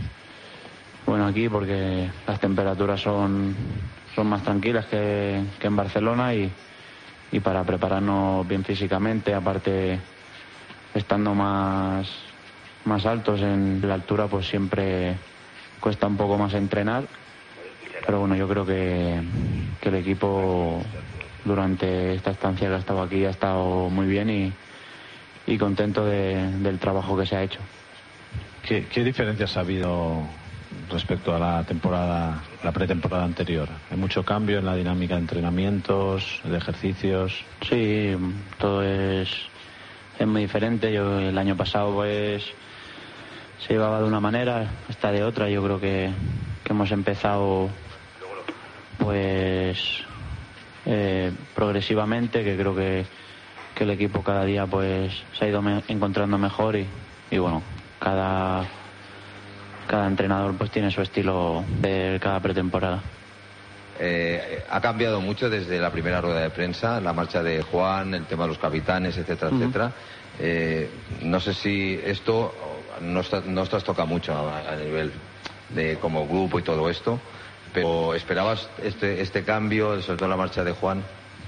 aquí porque las temperaturas son más tranquilas que en Barcelona y para prepararnos bien físicamente, aparte estando más altos en la altura, pues siempre cuesta un poco más entrenar, pero bueno, yo creo que el equipo durante esta estancia que ha estado aquí ha estado muy bien y contento del trabajo que se ha hecho. ¿Qué diferencias ha habido respecto a la pretemporada anterior? ¿Hay mucho cambio en la dinámica de entrenamientos, de ejercicios? Sí, todo es muy diferente. Yo el año pasado pues se llevaba de una manera, esta de otra. Yo creo que hemos empezado pues progresivamente, que creo que el equipo cada día pues se ha ido encontrando mejor y bueno, cada entrenador pues tiene su estilo de cada pretemporada. Ha cambiado mucho desde la primera rueda de prensa, la marcha de Juan, el tema de los capitanes, etcétera, etcétera. No sé si esto nos trastoca mucho a nivel de como grupo y todo esto, pero ¿esperabas este cambio, sobre todo la marcha de Juan?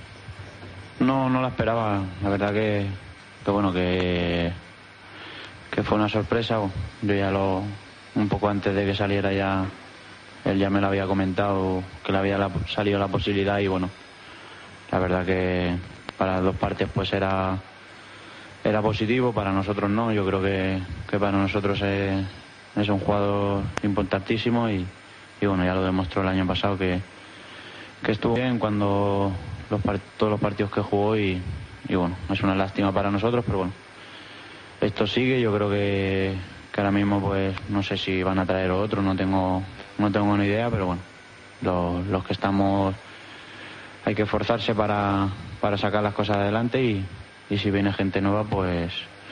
No la esperaba. La verdad que bueno, que fue una sorpresa. Yo ya un poco antes de que saliera ya, él ya me lo había comentado, que le había salido la posibilidad y bueno, la verdad que para las dos partes pues era positivo, para nosotros no. Yo creo que para nosotros es un jugador importantísimo y bueno, ya lo demostró el año pasado que estuvo bien cuando todos los partidos que jugó y bueno, es una lástima para nosotros, pero bueno, esto sigue. Yo creo que ahora mismo pues no sé si van a traer otro, no tengo ni idea, pero bueno, los que estamos hay que esforzarse para sacar las cosas adelante y si viene gente nueva pues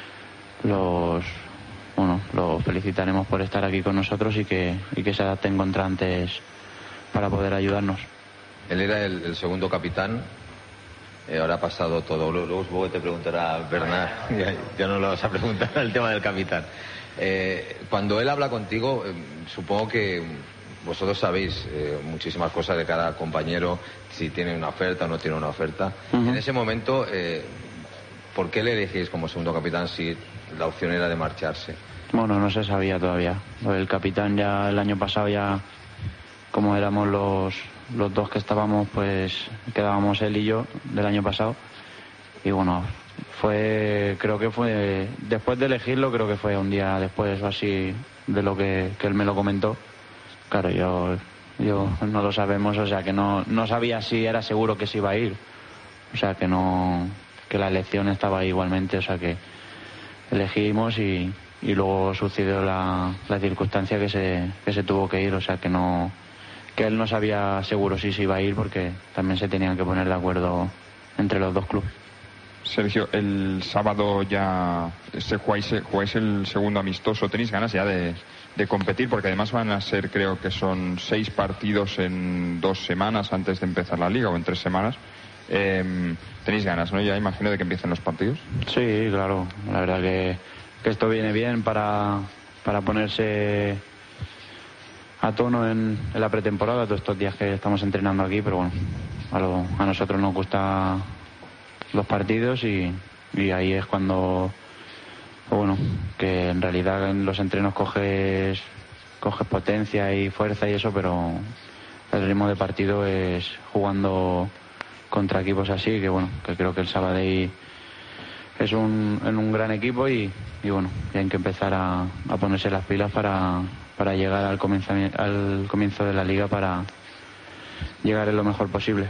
los felicitaremos por estar aquí con nosotros y que se adapten contra antes para poder ayudarnos. Él era el segundo capitán, ahora ha pasado todo. Luego supongo que te preguntará Bernard, ya no lo vas a preguntar el tema del capitán. Cuando él habla contigo, supongo que vosotros sabéis muchísimas cosas de cada compañero, si tiene una oferta o no tiene una oferta. En ese momento, ¿por qué le elegís como segundo capitán si la opción era de marcharse? Bueno, no se sabía todavía. El capitán ya el año pasado, ya como éramos los dos que pues quedábamos él y yo del año pasado. Y bueno, creo que fue después de elegirlo, creo que fue un día después o así de lo que él me lo comentó. Claro, yo no lo sabemos, o sea que no sabía si era seguro que se iba a ir. O sea que la elección estaba ahí igualmente, o sea que elegimos y luego sucedió la circunstancia que se tuvo que ir, o sea que él no sabía seguro si se iba a ir porque también se tenían que poner de acuerdo entre los dos clubes. Sergio, el sábado ya jugáis el segundo amistoso. ¿Tenéis ganas ya de competir? Porque además van a ser, creo que son 6 partidos en 2 semanas antes de empezar la liga, o en 3 semanas. Tenéis ganas, ¿no? Ya imagino de que empiecen los partidos. Sí, claro. La verdad que esto viene bien para ponerse a tono en la pretemporada, todos estos días que estamos entrenando aquí, pero bueno, a nosotros nos gustan los partidos y ahí es cuando, bueno, que en realidad en los entrenos coges potencia y fuerza y eso, pero el ritmo de partido es jugando contra equipos así, que bueno, que creo que el Sabadell es un gran equipo y bueno, hay que empezar a ponerse las pilas para llegar al comienzo de la liga, para llegar en lo mejor posible.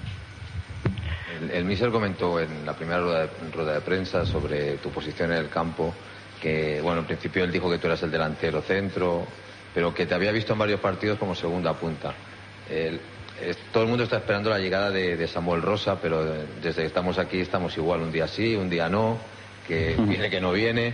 El míster comentó en la primera rueda de prensa sobre tu posición en el campo, que bueno, en principio él dijo que tú eras el delantero centro, pero que te había visto en varios partidos como segunda punta. Todo el mundo está esperando la llegada de Samuel Rosa, pero desde que estamos aquí estamos igual, un día sí, un día no, que viene, que no viene.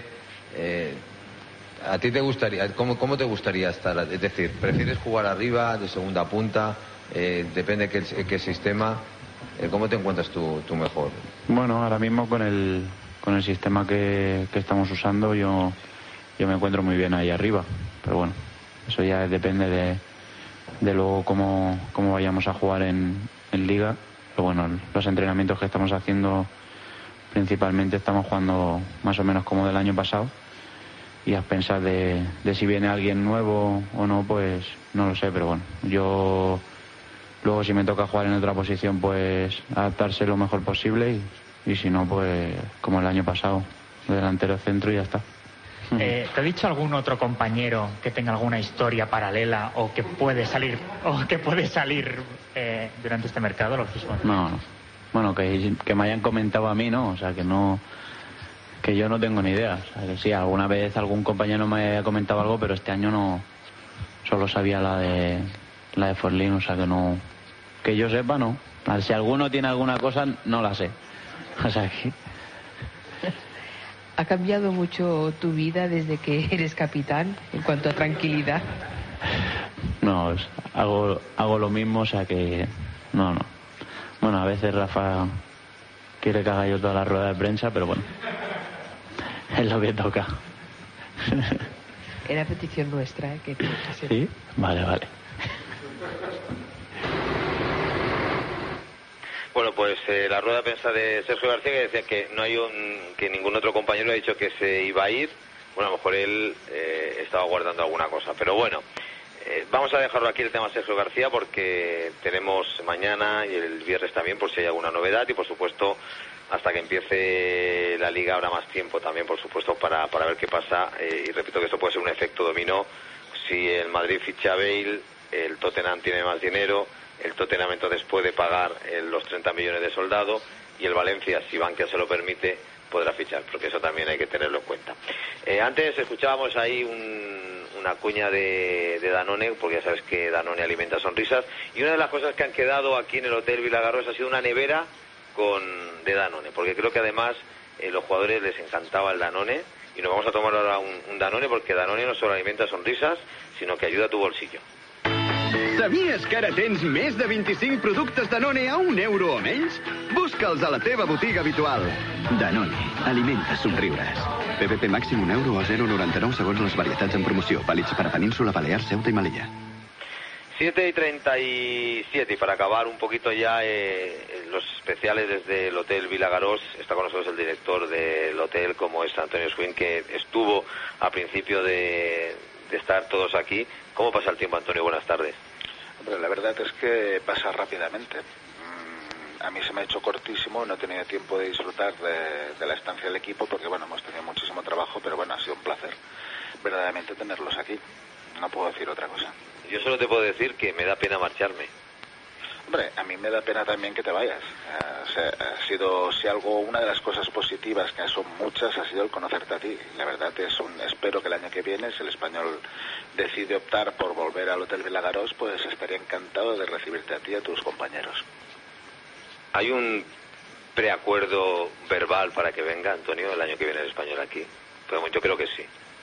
¿A ti te gustaría, cómo te gustaría estar? Es decir, ¿prefieres jugar arriba, de segunda punta? Depende de qué sistema. ¿Cómo te encuentras tú mejor? Bueno, ahora mismo con el sistema que estamos usando yo me encuentro muy bien ahí arriba, pero bueno, eso ya depende de luego cómo vayamos a jugar en liga. Pero bueno, los entrenamientos que estamos haciendo principalmente estamos jugando más o menos como del año pasado, y a pensar de si viene alguien nuevo o no, pues no lo sé, pero bueno, yo luego si me toca jugar en otra posición pues adaptarse lo mejor posible y si no pues como el año pasado, delantero centro y ya está. ¿Te ha dicho algún otro compañero que tenga alguna historia paralela o que puede salir durante este mercado, lógico? No. Bueno, que me hayan comentado a mí, ¿no? O sea, que yo no tengo ni idea. O sea, que sí, alguna vez algún compañero me haya comentado algo, pero este año no. Solo sabía la de Forlín, o sea que no. Que yo sepa, no. A ver, si alguno tiene alguna cosa, no la sé. O sea que. ¿Ha cambiado mucho tu vida desde que eres capitán en cuanto a tranquilidad? No, hago lo mismo, o sea que no. Bueno, a veces Rafa quiere que haga yo toda la rueda de prensa, pero bueno, es lo que toca. Era petición nuestra, que ¿Sí? Vale. Bueno, pues la rueda de prensa de Sergio García, que decía que no hay que ningún otro compañero ha dicho que se iba a ir. Bueno, a lo mejor él estaba guardando alguna cosa, pero bueno, vamos a dejarlo aquí el tema Sergio García, porque tenemos mañana y el viernes también, por si hay alguna novedad, y por supuesto hasta que empiece la liga habrá más tiempo también, por supuesto, para ver qué pasa. Y repito que esto puede ser un efecto dominó. Si el Madrid ficha a Bale, el Tottenham tiene más dinero, el Tottenham entonces puede pagar los 30 millones de Soldado, y el Valencia, si Bankia se lo permite, podrá fichar, porque eso también hay que tenerlo en cuenta. Antes escuchábamos ahí una cuña de Danone, porque ya sabes que Danone alimenta sonrisas, y una de las cosas que han quedado aquí en el Hotel Vilagarós ha sido una nevera de Danone, porque creo que además los jugadores les encantaba el Danone, y nos vamos a tomar ahora un Danone, porque Danone no solo alimenta sonrisas, sino que ayuda a tu bolsillo. Sabies que ara tens més de 25 productes Danone a €1 o menys? Busca'ls a la teva botiga habitual. Danone, alimenta somriures. PVP màxim €1 o 0,99 segons les varietats en promoció. Vàlids per a Península, Balears, Ceuta y Melilla. 7:37, y para acabar un poquito ya los especiales desde el Hotel Vilagarós, está con nosotros el director del hotel, como es Antonio Swin, que estuvo a principio de estar todos aquí. ¿Cómo pasa el tiempo, Antonio? Buenas tardes. Hombre, la verdad es que pasa rápidamente. A mí se me ha hecho cortísimo, no he tenido tiempo de disfrutar de la estancia del equipo, porque bueno, hemos tenido muchísimo trabajo, pero bueno, ha sido un placer verdaderamente tenerlos aquí. No puedo decir otra cosa. Yo solo te puedo decir que me da pena marcharme. Hombre, a mí me da pena también que te vayas. Ha sido, si algo, una de las cosas positivas, que son muchas, ha sido el conocerte a ti. La verdad espero que el año que viene, si el Español decide optar por volver al Hotel Vilagarós, pues estaría encantado de recibirte a ti y a tus compañeros. ¿Hay un preacuerdo verbal para que venga, Antonio, el año que viene el Español aquí? Pues yo creo que sí.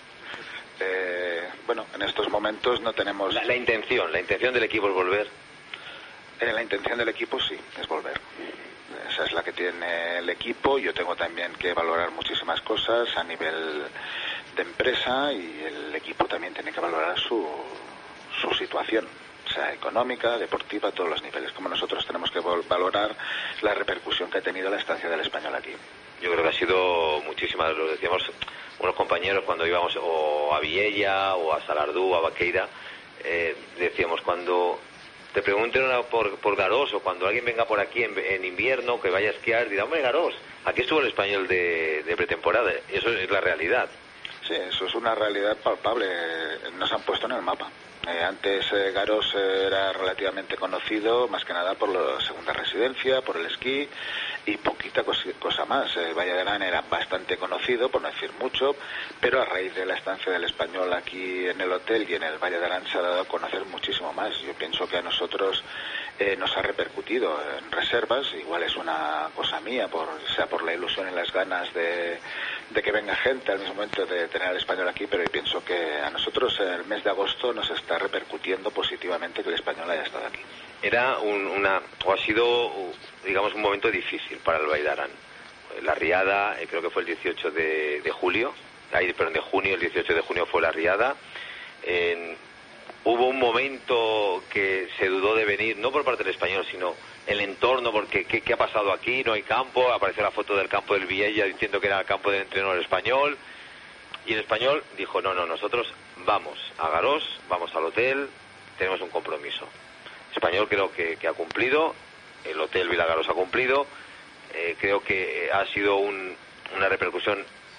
Bueno, en estos momentos no tenemos... La intención del equipo es volver. La intención del equipo sí, es volver. Esa es la que tiene el equipo. Yo tengo también que valorar muchísimas cosas a nivel de empresa, y el equipo también tiene que valorar su situación, o sea, económica, deportiva, a todos los niveles. Como nosotros tenemos que valorar la repercusión que ha tenido la estancia del Español aquí. Yo creo que ha sido muchísima, lo decíamos unos compañeros cuando íbamos o a Viella o a Salardú o a Baqueira, decíamos, cuando te pregunten por Garós, o cuando alguien venga por aquí en invierno, que vaya a esquiar, dirá, hombre, Garós, aquí estuvo el Español de pretemporada. Eso es la realidad. Sí, eso es una realidad palpable. Nos han puesto en el mapa. Antes Garós era relativamente conocido, más que nada por la segunda residencia, por el esquí y poquita cosa más. Valle de Arán era bastante conocido, por no decir mucho, pero a raíz de la estancia del Español aquí en el hotel y en el Valle de Arán se ha dado a conocer muchísimo más. Yo pienso que a nosotros nos ha repercutido en reservas. Igual es una cosa mía, sea por la ilusión y las ganas de que venga gente al mismo momento de tener al Español aquí, pero yo pienso que a nosotros el mes de agosto nos está repercutiendo positivamente que el Español haya estado aquí. Era ha sido, digamos, un momento difícil para el Valle de Arán. La riada, creo que fue el 18 de junio, el 18 de junio fue la riada. Hubo un momento que se dudó de venir, no por parte del Español, sino el entorno, porque ¿qué ha pasado aquí? No hay campo. Apareció la foto del campo del Viella diciendo que era el campo del entrenador Español, y el Español dijo, no, nosotros vamos a Garós, vamos al hotel, tenemos un compromiso. El Español creo que ha cumplido, el Hotel Vilagarós ha cumplido. Creo que ha sido una repercusión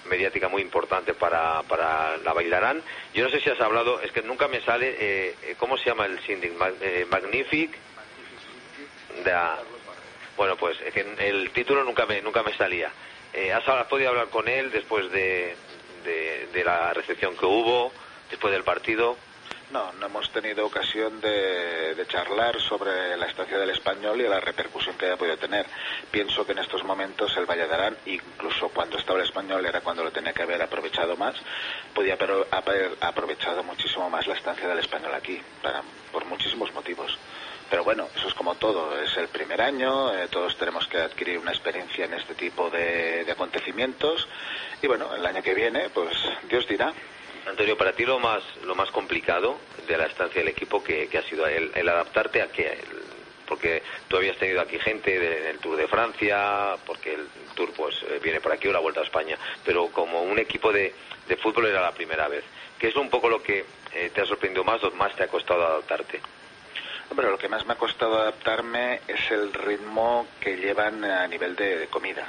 mediática muy importante para la Bailarán. Yo no sé si has hablado, es que nunca me sale, ¿cómo se llama el síndic? Magnific. Bueno, pues es que el título nunca me salía. ¿Has podido hablar con él después de la recepción que hubo, después del partido? No hemos tenido ocasión de charlar sobre la estancia del Español y la repercusión que haya podido tener. Pienso que en estos momentos el Valladolid, incluso cuando estaba el Español, era cuando lo tenía que haber aprovechado más. Podía haber aprovechado muchísimo más la estancia del Español aquí, por muchísimos motivos. Pero bueno, eso es como todo, es el primer año, todos tenemos que adquirir una experiencia en este tipo de acontecimientos y bueno, el año que viene, pues Dios dirá. Antonio, para ti lo más complicado de la estancia del equipo que ha sido el adaptarte a que, porque tú habías tenido aquí gente del Tour de Francia, porque el Tour pues viene por aquí o la Vuelta a España, pero como un equipo de fútbol era la primera vez. ¿Qué es un poco lo que te ha sorprendido más o más te ha costado adaptarte? Hombre, lo que más me ha costado adaptarme es el ritmo que llevan a nivel de comidas.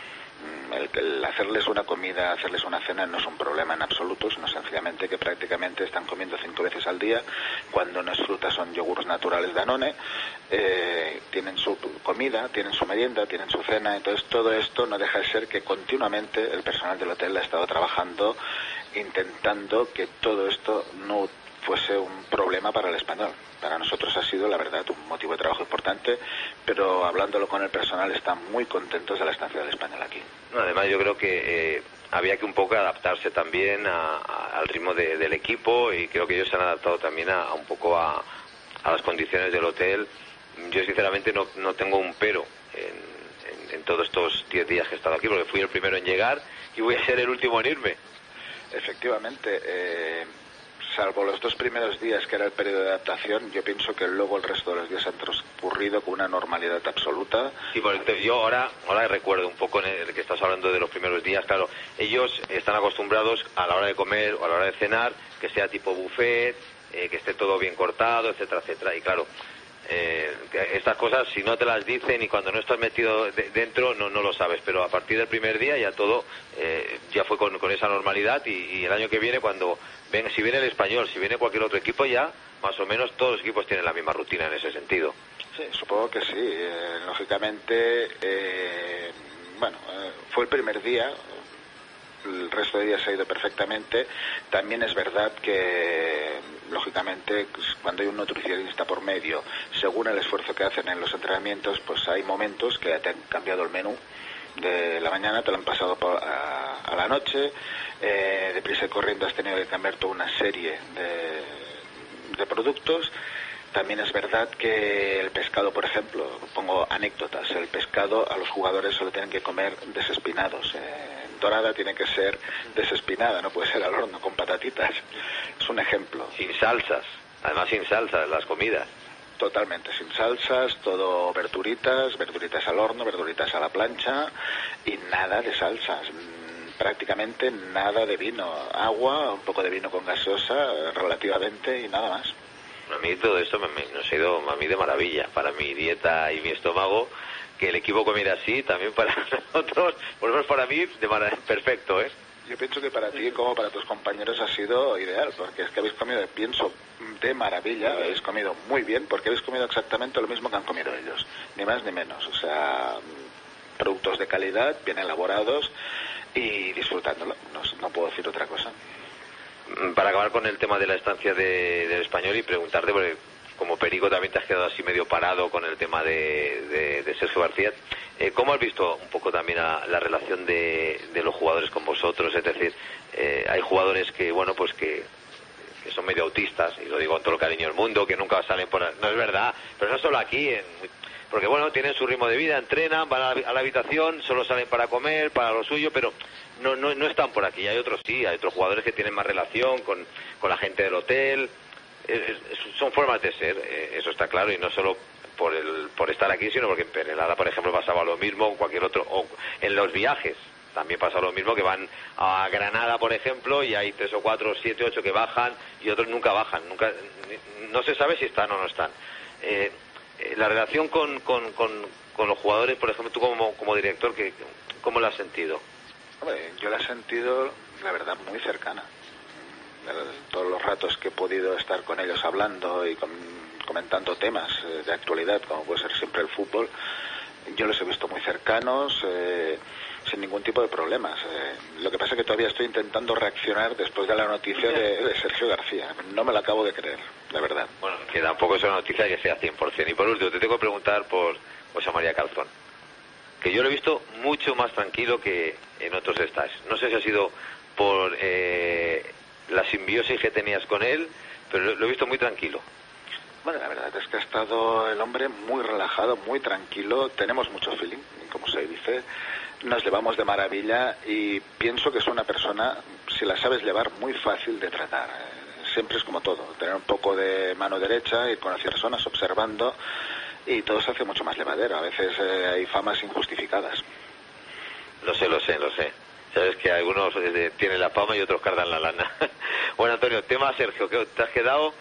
El hacerles una comida, hacerles una cena no es un problema en absoluto, sino sencillamente que prácticamente están comiendo 5 veces al día, cuando no es fruta son yogures naturales Danone, tienen su comida, tienen su merienda, tienen su cena, entonces todo esto no deja de ser que continuamente el personal del hotel ha estado trabajando, intentando que todo esto no fuese un problema para el Español. Para nosotros ha sido, la verdad, un motivo de trabajo importante, pero hablándolo con el personal están muy contentos de la estancia del Español aquí. Además, yo creo que había que un poco adaptarse también al ritmo del equipo y creo que ellos se han adaptado también un poco a las condiciones del hotel. Yo sinceramente no tengo un pero en todos estos 10 días que he estado aquí, porque fui el primero en llegar y voy a ser el último en irme. Efectivamente, salvo los 2 primeros días, que era el periodo de adaptación, yo pienso que luego el resto de los días han transcurrido con una normalidad absoluta. Sí, porque yo ahora recuerdo un poco en el que estás hablando de los primeros días. Claro, ellos están acostumbrados a la hora de comer o a la hora de cenar, que sea tipo buffet, que esté todo bien cortado, etcétera, etcétera. Y claro, estas cosas, si no te las dicen y cuando no estás metido dentro, no lo sabes. Pero a partir del primer día ya todo ya fue con esa normalidad y el año que viene, si viene el Español, si viene cualquier otro equipo, ya más o menos todos los equipos tienen la misma rutina en ese sentido. Sí, supongo que sí. Lógicamente, fue el primer día. El resto de días se ha ido perfectamente. También es verdad que, lógicamente, cuando hay un nutricionista por medio, según el esfuerzo que hacen en los entrenamientos, pues hay momentos que te han cambiado el menú de la mañana, te lo han pasado a la noche, deprisa y corriendo has tenido que cambiar toda una serie de productos. También es verdad que el pescado, por ejemplo, pongo anécdotas, el pescado a los jugadores solo tienen que comer desespinados. Dorada tiene que ser desespinada, no puede ser al horno con patatitas. Es un ejemplo. Sin salsas, además sin salsas las comidas. Totalmente, sin salsas, todo verduritas al horno, verduritas a la plancha y nada de salsas. Prácticamente nada de vino, agua, un poco de vino con gaseosa relativamente y nada más. A mí todo esto nos ha ido a mí de maravilla, para mi dieta y mi estómago, que el equipo comiera así, también para nosotros, por lo menos para mí, perfecto, ¿eh? Yo pienso que para ti como para tus compañeros ha sido ideal, porque es que habéis comido, pienso, de maravilla, habéis comido muy bien, porque habéis comido exactamente lo mismo que han comido ellos, ni más ni menos, o sea, productos de calidad, bien elaborados y disfrutándolo, no puedo decir otra cosa. Para acabar con el tema de la estancia del Español y preguntarte, porque como Perico también te has quedado así medio parado con el tema de Sergio García, ¿cómo has visto un poco también la relación de los jugadores con vosotros? Es decir, hay jugadores que, bueno, pues que son medio autistas, y lo digo con todo el cariño del mundo, que nunca salen por... No es verdad, pero no solo aquí, porque bueno, tienen su ritmo de vida, entrenan, van a la habitación, solo salen para comer, para lo suyo, pero no están por aquí. Hay otros sí, hay otros jugadores que tienen más relación con la gente del hotel. Son formas de ser, eso está claro, y no solo por estar aquí, sino porque en Perelada, por ejemplo, pasaba lo mismo, o cualquier otro, o en los viajes también pasa lo mismo, que van a Granada, por ejemplo, y hay 3 o 4, 7, 8 que bajan y otros nunca bajan, no se sabe si están o no están. La relación con los jugadores, por ejemplo, tú como director, ¿cómo la has sentido? Hombre, yo la he sentido, la verdad, muy cercana. Todos los ratos que he podido estar con ellos hablando y comentando temas de actualidad, como puede ser siempre el fútbol, yo los he visto muy cercanos, sin ningún tipo de problemas. Lo que pasa es que todavía estoy intentando reaccionar después de la noticia de Sergio García. No me la acabo de creer, la verdad. Bueno, que tampoco es una noticia que sea 100%. Y por último, te tengo que preguntar por José María Calzón, que yo lo he visto mucho más tranquilo que en otros stages. No sé si ha sido por la simbiosis que tenías con él, pero lo he visto muy tranquilo. Bueno, la verdad es que ha estado el hombre muy relajado, muy tranquilo. Tenemos mucho feeling, como se dice. Nos llevamos de maravilla y pienso que es una persona, si la sabes llevar, muy fácil de tratar. Siempre es como todo, tener un poco de mano derecha, ir con las personas observando y todo se hace mucho más llevadero. A veces hay famas injustificadas. Lo sé. Sabes que algunos tienen la fama y otros cargan la lana. Bueno, Antonio, tema Sergio, que te has quedado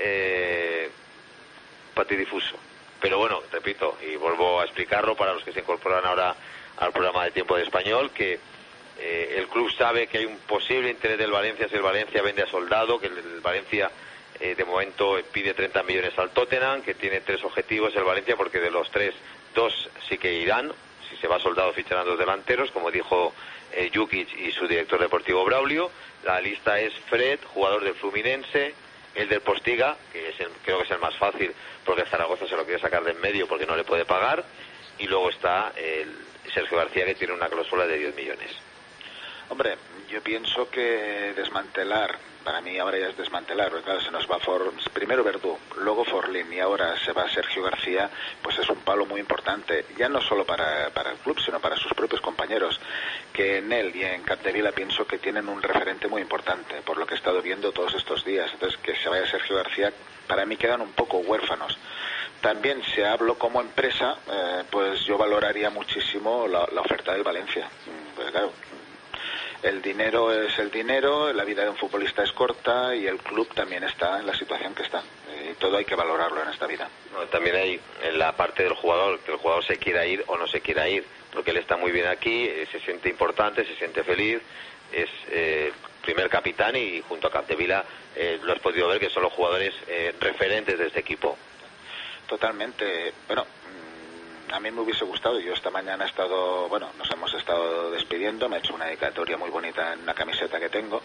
patidifuso. Pero bueno, repito, y vuelvo a explicarlo para los que se incorporan ahora al programa de Tiempo de Español, que el club sabe que hay un posible interés del Valencia si el Valencia vende a Soldado, que el Valencia de momento pide 30 millones al Tottenham, que tiene 3 objetivos el Valencia, porque de los 3, 2 sí que irán. Si se va Soldado ficharán 2 delanteros, como dijo Jukic y su director deportivo Braulio. La lista es Fred, jugador del Fluminense, el del Postiga, que creo que es el más fácil, porque Zaragoza se lo quiere sacar de en medio porque no le puede pagar, y luego está el Sergio García, que tiene una cláusula de 10 millones. Hombre, yo pienso que desmantelar, para mí ahora ya es desmantelar, porque claro, se nos va primero Verdú, luego Forlín y ahora se va Sergio García, pues es un palo muy importante, ya no solo para el club, sino para sus propios compañeros, que en él y en Capdevila pienso que tienen un referente muy importante, por lo que he estado viendo todos estos días. Entonces, que se vaya Sergio García, para mí quedan un poco huérfanos. También, si hablo como empresa, pues yo valoraría muchísimo la oferta del Valencia. Pues claro, el dinero es el dinero, la vida de un futbolista es corta y el club también está en la situación que está. Y todo hay que valorarlo en esta vida. No, también hay en la parte del jugador, que el jugador se quiera ir o no se quiera ir, porque él está muy bien aquí, se siente importante, se siente feliz, es primer capitán y junto a Capdevila lo has podido ver que son los jugadores referentes de este equipo. Totalmente. Bueno, a mí me hubiese gustado, yo esta mañana he estado, nos hemos estado despidiendo, me he hecho una dedicatoria muy bonita en una camiseta que tengo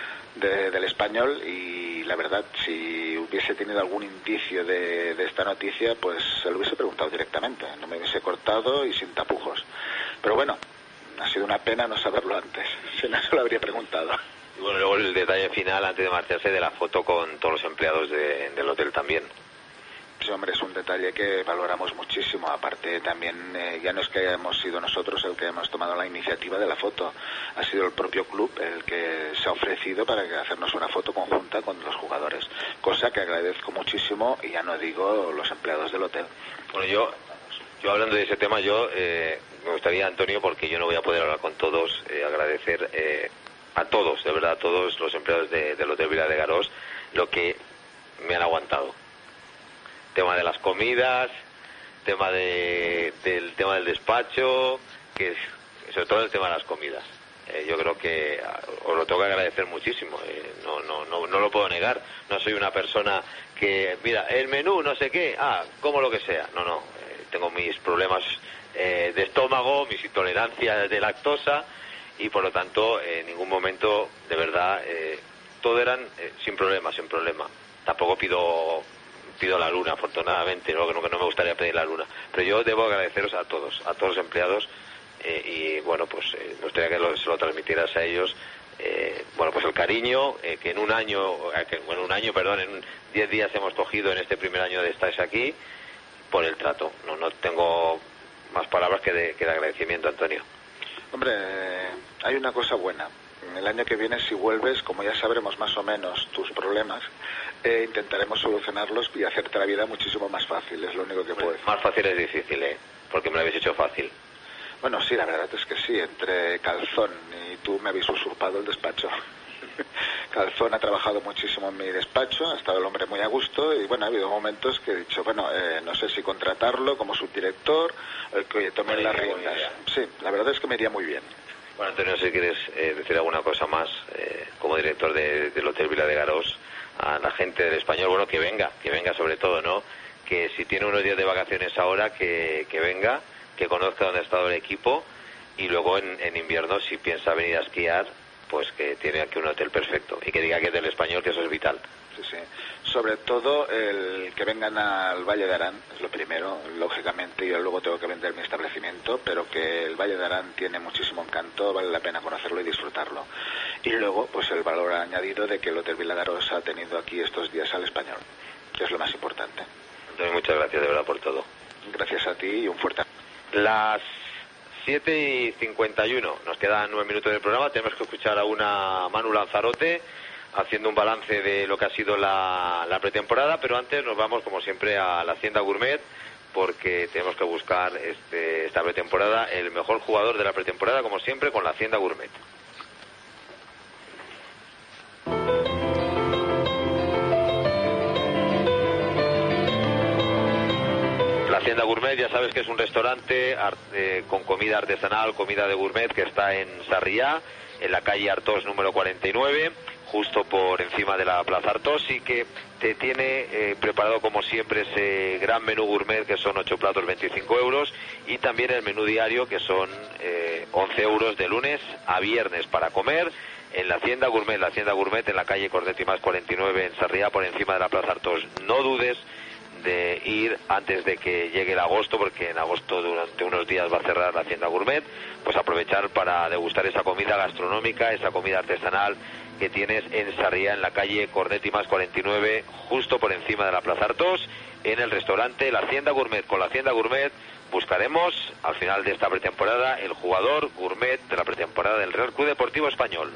del Español y la verdad, si hubiese tenido algún indicio de esta noticia, pues se lo hubiese preguntado directamente, no me hubiese cortado y sin tapujos. Pero bueno, ha sido una pena no saberlo antes, si no se lo habría preguntado. Y bueno, luego el detalle final antes de marcharse de la foto con todos los empleados del hotel también. Sí, hombre, es un detalle que valoramos muchísimo. Aparte, también ya no es que hayamos sido nosotros el que hemos tomado la iniciativa de la foto, ha sido el propio club el que se ha ofrecido para hacernos una foto conjunta con los jugadores, cosa que agradezco muchísimo y ya no digo los empleados del hotel. Bueno, yo hablando de ese tema, me gustaría, Antonio, porque yo no voy a poder hablar con todos, agradecer a todos, de verdad, a todos los empleados del Hotel Vila de Garós, lo que me han aguantado. Tema de las comidas, tema del despacho, que sobre todo el tema de las comidas. Yo creo que os lo tengo que agradecer muchísimo. No lo puedo negar. No soy una persona que, mira, el menú, no sé qué, como lo que sea. No. Tengo mis problemas de estómago, mis intolerancias de lactosa y por lo tanto en ningún momento, de verdad, todo eran sin problema. Tampoco pido la luna, afortunadamente, ¿no? Que no me gustaría pedir la luna, pero yo debo agradeceros a todos los empleados y bueno, pues me gustaría que se lo transmitieras a ellos, pues el cariño que en 10 días hemos cogido en este primer año de estar aquí, por el trato. No tengo más palabras que de agradecimiento, Antonio. Hombre, hay una cosa buena. El año que viene, si vuelves, como ya sabremos más o menos tus problemas, intentaremos solucionarlos y hacerte la vida muchísimo más fácil, es lo único que puedo decir. Más fácil es difícil, porque me lo habéis hecho fácil. Bueno, sí, la verdad es que sí, entre Calzón y tú me habéis usurpado el despacho. Calzón ha trabajado muchísimo en mi despacho, ha estado el hombre muy a gusto y bueno, ha habido momentos que he dicho, no sé si contratarlo como subdirector, el que tome las riendas. Sí, la verdad es que me iría muy bien. Bueno, Antonio, si quieres decir alguna cosa más, como director del Hotel Vila de Garós, a la gente del Español, bueno, que venga sobre todo, ¿no? Que si tiene unos días de vacaciones ahora, que venga, que conozca dónde ha estado el equipo, y luego en invierno, si piensa venir a esquiar, pues que tiene aquí un hotel perfecto, y que diga que es del Español, que eso es vital. Sí, sí. Sobre todo el que vengan al Valle de Arán es lo primero, lógicamente yo luego tengo que vender mi establecimiento, pero que el Valle de Arán tiene muchísimo encanto, vale la pena conocerlo y disfrutarlo. Y luego pues el valor añadido de que el Hotel Vila de Garós ha tenido aquí estos días al Español, que es lo más importante. Entonces, muchas gracias de verdad por todo. Gracias a ti y un fuerte. Las 7:51, nos quedan 9 minutos del programa, tenemos que escuchar a una Manu Lanzarote haciendo un balance de lo que ha sido la pretemporada, pero antes nos vamos como siempre a la Hacienda Gourmet, porque tenemos que buscar esta pretemporada el mejor jugador de la pretemporada, como siempre, con la Hacienda Gourmet. La Hacienda Gourmet, ya sabes que es un restaurante con comida artesanal, comida de gourmet, que está en Sarriá, en la calle Artós número 49, justo por encima de la Plaza Artós, y que te tiene preparado como siempre ese gran menú gourmet, que son 8 platos 25 euros, y también el menú diario, que son 11 euros de lunes a viernes para comer en la Hacienda Gourmet. La Hacienda Gourmet en la calle Cornet y Más 49 en Sarriá, por encima de la Plaza Artós. No dudes de ir antes de que llegue el agosto, porque en agosto durante unos días va a cerrar la Hacienda Gourmet, pues aprovechar para degustar esa comida gastronómica, esa comida artesanal que tienes en Sarriá, en la calle Cornet y Más 49, justo por encima de la Plaza Artós, en el restaurante La Hacienda Gourmet. Con la Hacienda Gourmet buscaremos al final de esta pretemporada el jugador gourmet de la pretemporada del Real Club Deportivo Español.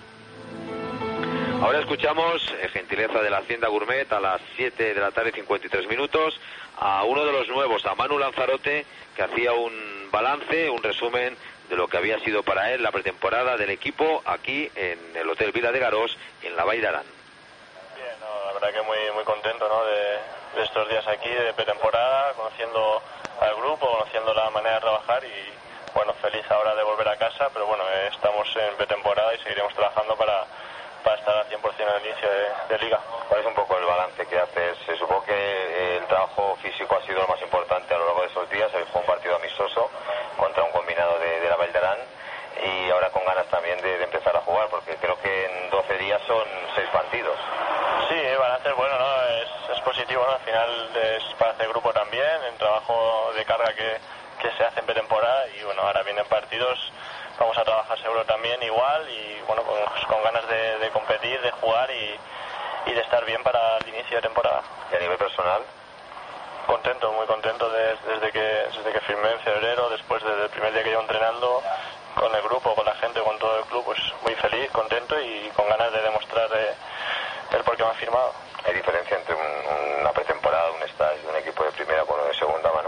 Ahora escuchamos, gentileza de la Hacienda Gourmet, a las 7 de la tarde 53 minutos, a uno de los nuevos, a Manu Lanzarote, que hacía un balance, un resumen de lo que había sido para él la pretemporada del equipo aquí en el Hotel Vila de Garós, en la Vall d'Aran. Bien, la verdad que muy contento, ¿no?, de estos días aquí de pretemporada, conociendo al grupo, conociendo la manera de trabajar y bueno, feliz ahora de volver a casa, pero bueno, estamos en pretemporada y seguiremos trabajando para estar al 100% en el inicio de liga. ¿Cuál es un poco el balance que haces? Se supo que el trabajo físico ha sido lo más importante a lo largo de esos días. Habéis jugado un partido amistoso contra un combinado de la Vall d'Aran y ahora con ganas también de empezar a jugar, porque creo que en 12 días son 6 partidos. Sí, el balance es bueno, ¿no? Es positivo, ¿no? Al final es para hacer grupo también, el trabajo de carga que se hace en pretemporada y bueno, ahora vienen partidos. Vamos a trabajar seguro también igual y bueno, pues con ganas de competir, de jugar y de estar bien para el inicio de temporada. ¿Y a nivel personal? Contento, muy contento desde que firmé en febrero, después del primer día que llevo entrenando con el grupo, con la gente, con todo el club, pues muy feliz, contento y con ganas de demostrar el por qué me han firmado. ¿Hay diferencia entre una pretemporada, un stage de un equipo de primera con uno de segunda, Manu?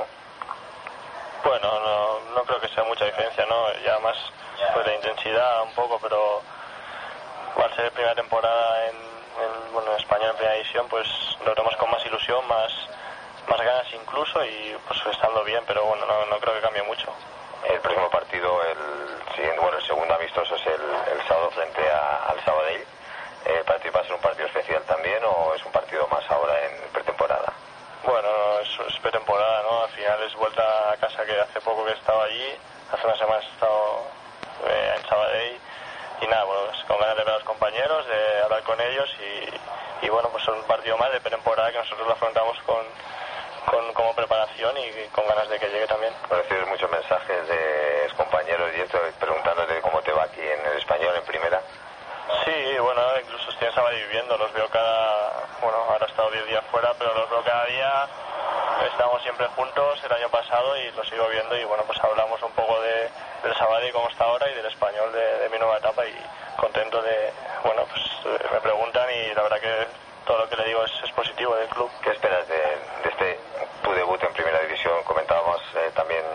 Bueno, no creo que sea mucha diferencia, ¿no? Ya más pues de intensidad un poco, pero al ser primera temporada en España en primera división, pues lo vemos con más ilusión, más ganas incluso y pues estando bien, pero bueno, no creo que cambie mucho. El próximo partido, el segundo amistoso es el sábado frente al Sabadell. ¿El partido va a ser un partido especial también o es un partido más ahora en pretemporada? Bueno, es pretemporada, ¿no? Al final es vuelta a casa, que hace poco que he estado allí, hace unas semanas he estado en Sabadell y nada, pues con ganas de ver a los compañeros, de hablar con ellos y bueno, pues es un partido más de pretemporada que nosotros lo afrontamos como preparación y con ganas de que llegue también. Recibes muchos mensajes de compañeros y esto preguntándote cómo te va aquí en el Español, en primera. Sí, bueno, incluso estoy en Sabadell viviendo, los veo ahora he estado 10 días fuera, pero los veo cada día, estamos siempre juntos el año pasado y los sigo viendo y bueno, pues hablamos un poco del Sabadell cómo está ahora y del Español de mi nueva etapa y contento me preguntan y la verdad que todo lo que le digo es positivo del club. ¿Qué esperas de tu debut en primera división? Comentábamos también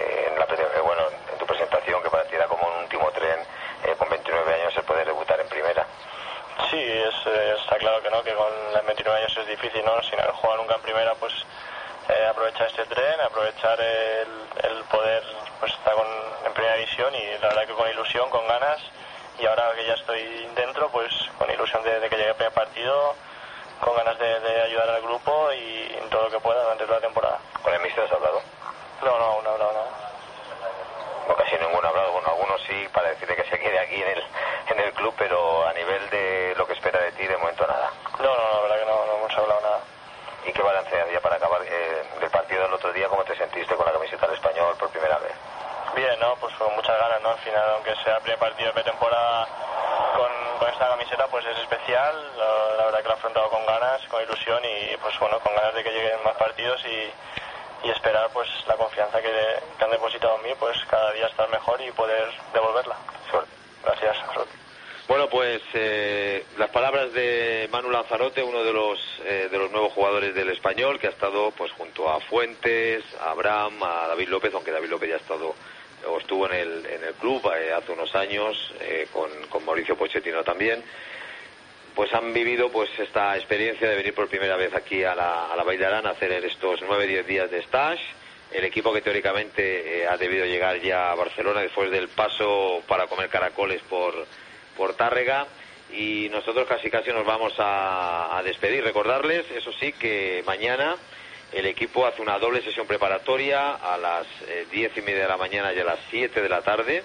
en tu presentación que para ti era como un último tren con 29 años el poder debutar en primera. Sí, está claro que no, que con 29 años es difícil, ¿no? Sin haber jugado nunca en primera, pues aprovechar este tren, aprovechar el poder pues está en primera división y la verdad que con ilusión, con ganas, y ahora que ya estoy dentro, pues con ilusión de que llegue el primer partido, con ganas de ayudar al grupo y en todo lo que pueda durante toda la temporada. ¿Con el míster has hablado? No he hablado nada. No, casi ninguno ha hablado. Bueno, algunos sí, para decirle que se quede aquí en el club, pero a nivel de lo que espera de ti, de momento nada. No, la verdad que no hemos hablado nada. ¿Y qué balance había para acabar del partido del otro día? ¿Cómo te sentiste con la camiseta del Español por primera vez? Bien, ¿no? Pues con muchas ganas, ¿no? Al final, aunque sea el primer partido de pretemporada con esta camiseta, pues es especial. La verdad que lo he afrontado con ganas, con ilusión y pues bueno, con ganas de que lleguen más partidos y esperar pues la confianza que han depositado en mí, pues cada día estar mejor y poder devolverla. Suerte. Gracias. Bueno, pues las palabras de Manu Lanzarote, uno de los nuevos jugadores del Español, que ha estado pues junto a Fuentes, a Abraham, a David López, aunque David López ya estuvo en el club hace unos años, con Mauricio Pochettino también. Pues han vivido pues esta experiencia de venir por primera vez aquí a la Vall d'Aran a hacer estos 9-10 días de stage. El equipo que teóricamente ha debido llegar ya a Barcelona después del paso para comer caracoles por Tárrega, y nosotros casi nos vamos a despedir. Recordarles, eso sí, que mañana el equipo hace una doble sesión preparatoria a las 10:30 de la mañana y a las 7 de la tarde.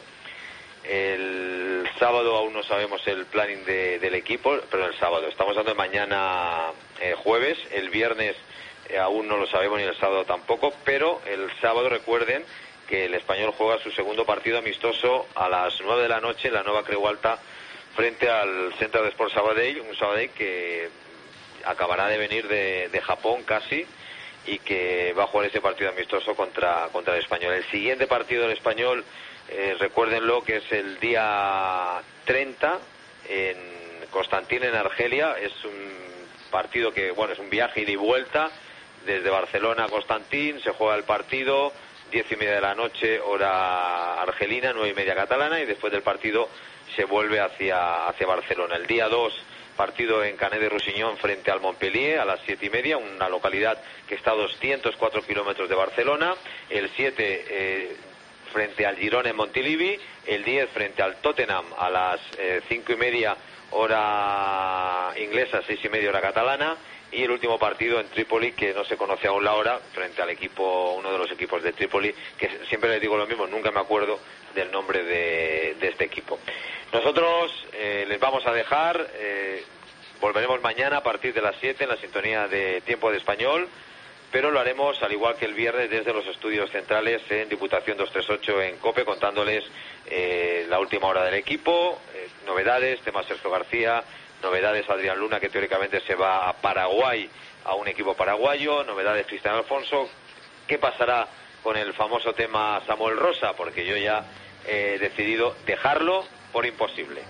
El sábado aún no sabemos el planning del equipo, pero el sábado estamos dando mañana jueves, el viernes aún no lo sabemos ni el sábado tampoco, pero el sábado recuerden que el Español juega su segundo partido amistoso a las 9 de la noche en la Nova Creu Alta frente al Centre de Sport Sabadell, un Sabadell que acabará de venir de Japón casi y que va a jugar ese partido amistoso contra el Español. El siguiente partido del Español, recuérdenlo, que es el día 30 en Constantín, en Argelia. Es un partido que, bueno, es un viaje ida y vuelta desde Barcelona a Constantín. Se juega el partido 10:30 de la noche hora argelina, 9:30 catalana, y después del partido se vuelve hacia Barcelona. El día 2, partido en Canet de Roussillon frente al Montpellier a las 7:30, una localidad que está a 204 kilómetros de Barcelona. El 7 frente al Girona en Montilivi. El 10 frente al Tottenham a las 5:30 hora inglesa, 6:30 hora catalana. Y el último partido en Trípoli, que no se conoce aún la hora, frente al equipo, uno de los equipos de Trípoli, que siempre les digo lo mismo, nunca me acuerdo del nombre de este equipo. Nosotros les vamos a dejar, volveremos mañana a partir de las 7 en la sintonía de Tiempo de Español, pero lo haremos al igual que el viernes desde los estudios centrales en Diputación 238 en COPE, contándoles la última hora del equipo, novedades, tema Sergio García, novedades Adrián Luna, que teóricamente se va a Paraguay, a un equipo paraguayo, novedades Cristian Alfonso, qué pasará con el famoso tema Samuel Rosa, porque yo ya he decidido dejarlo por imposible.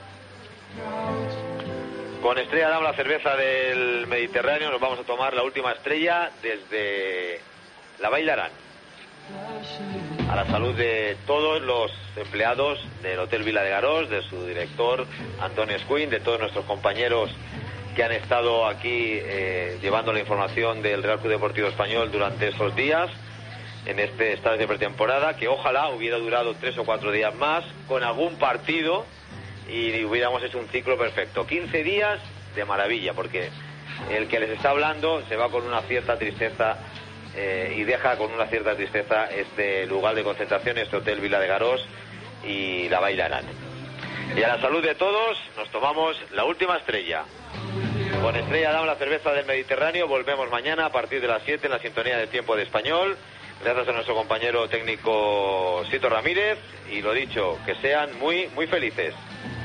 Con Estrella Damm, la cerveza del Mediterráneo, nos vamos a tomar la última estrella desde la Vall d'Aran. A la salud de todos los empleados del Hotel Vila de Garós, de su director Antonio Escuin, de todos nuestros compañeros que han estado aquí llevando la información del Real Club Deportivo Español durante estos días, en este estadio de pretemporada, que ojalá hubiera durado 3 o 4 días más, con algún partido, y hubiéramos hecho un ciclo perfecto. 15 días de maravilla, porque el que les está hablando se va con una cierta tristeza y deja con una cierta tristeza este lugar de concentración, este Hotel Vila de Garós y la Vall d'Aran. Y a la salud de todos nos tomamos la última estrella. Con Estrella Damm, la cerveza del Mediterráneo, volvemos mañana a partir de las 7 en la sintonía de Tiempo de Español. Gracias a nuestro compañero técnico Sito Ramírez, y lo dicho, que sean muy, muy felices.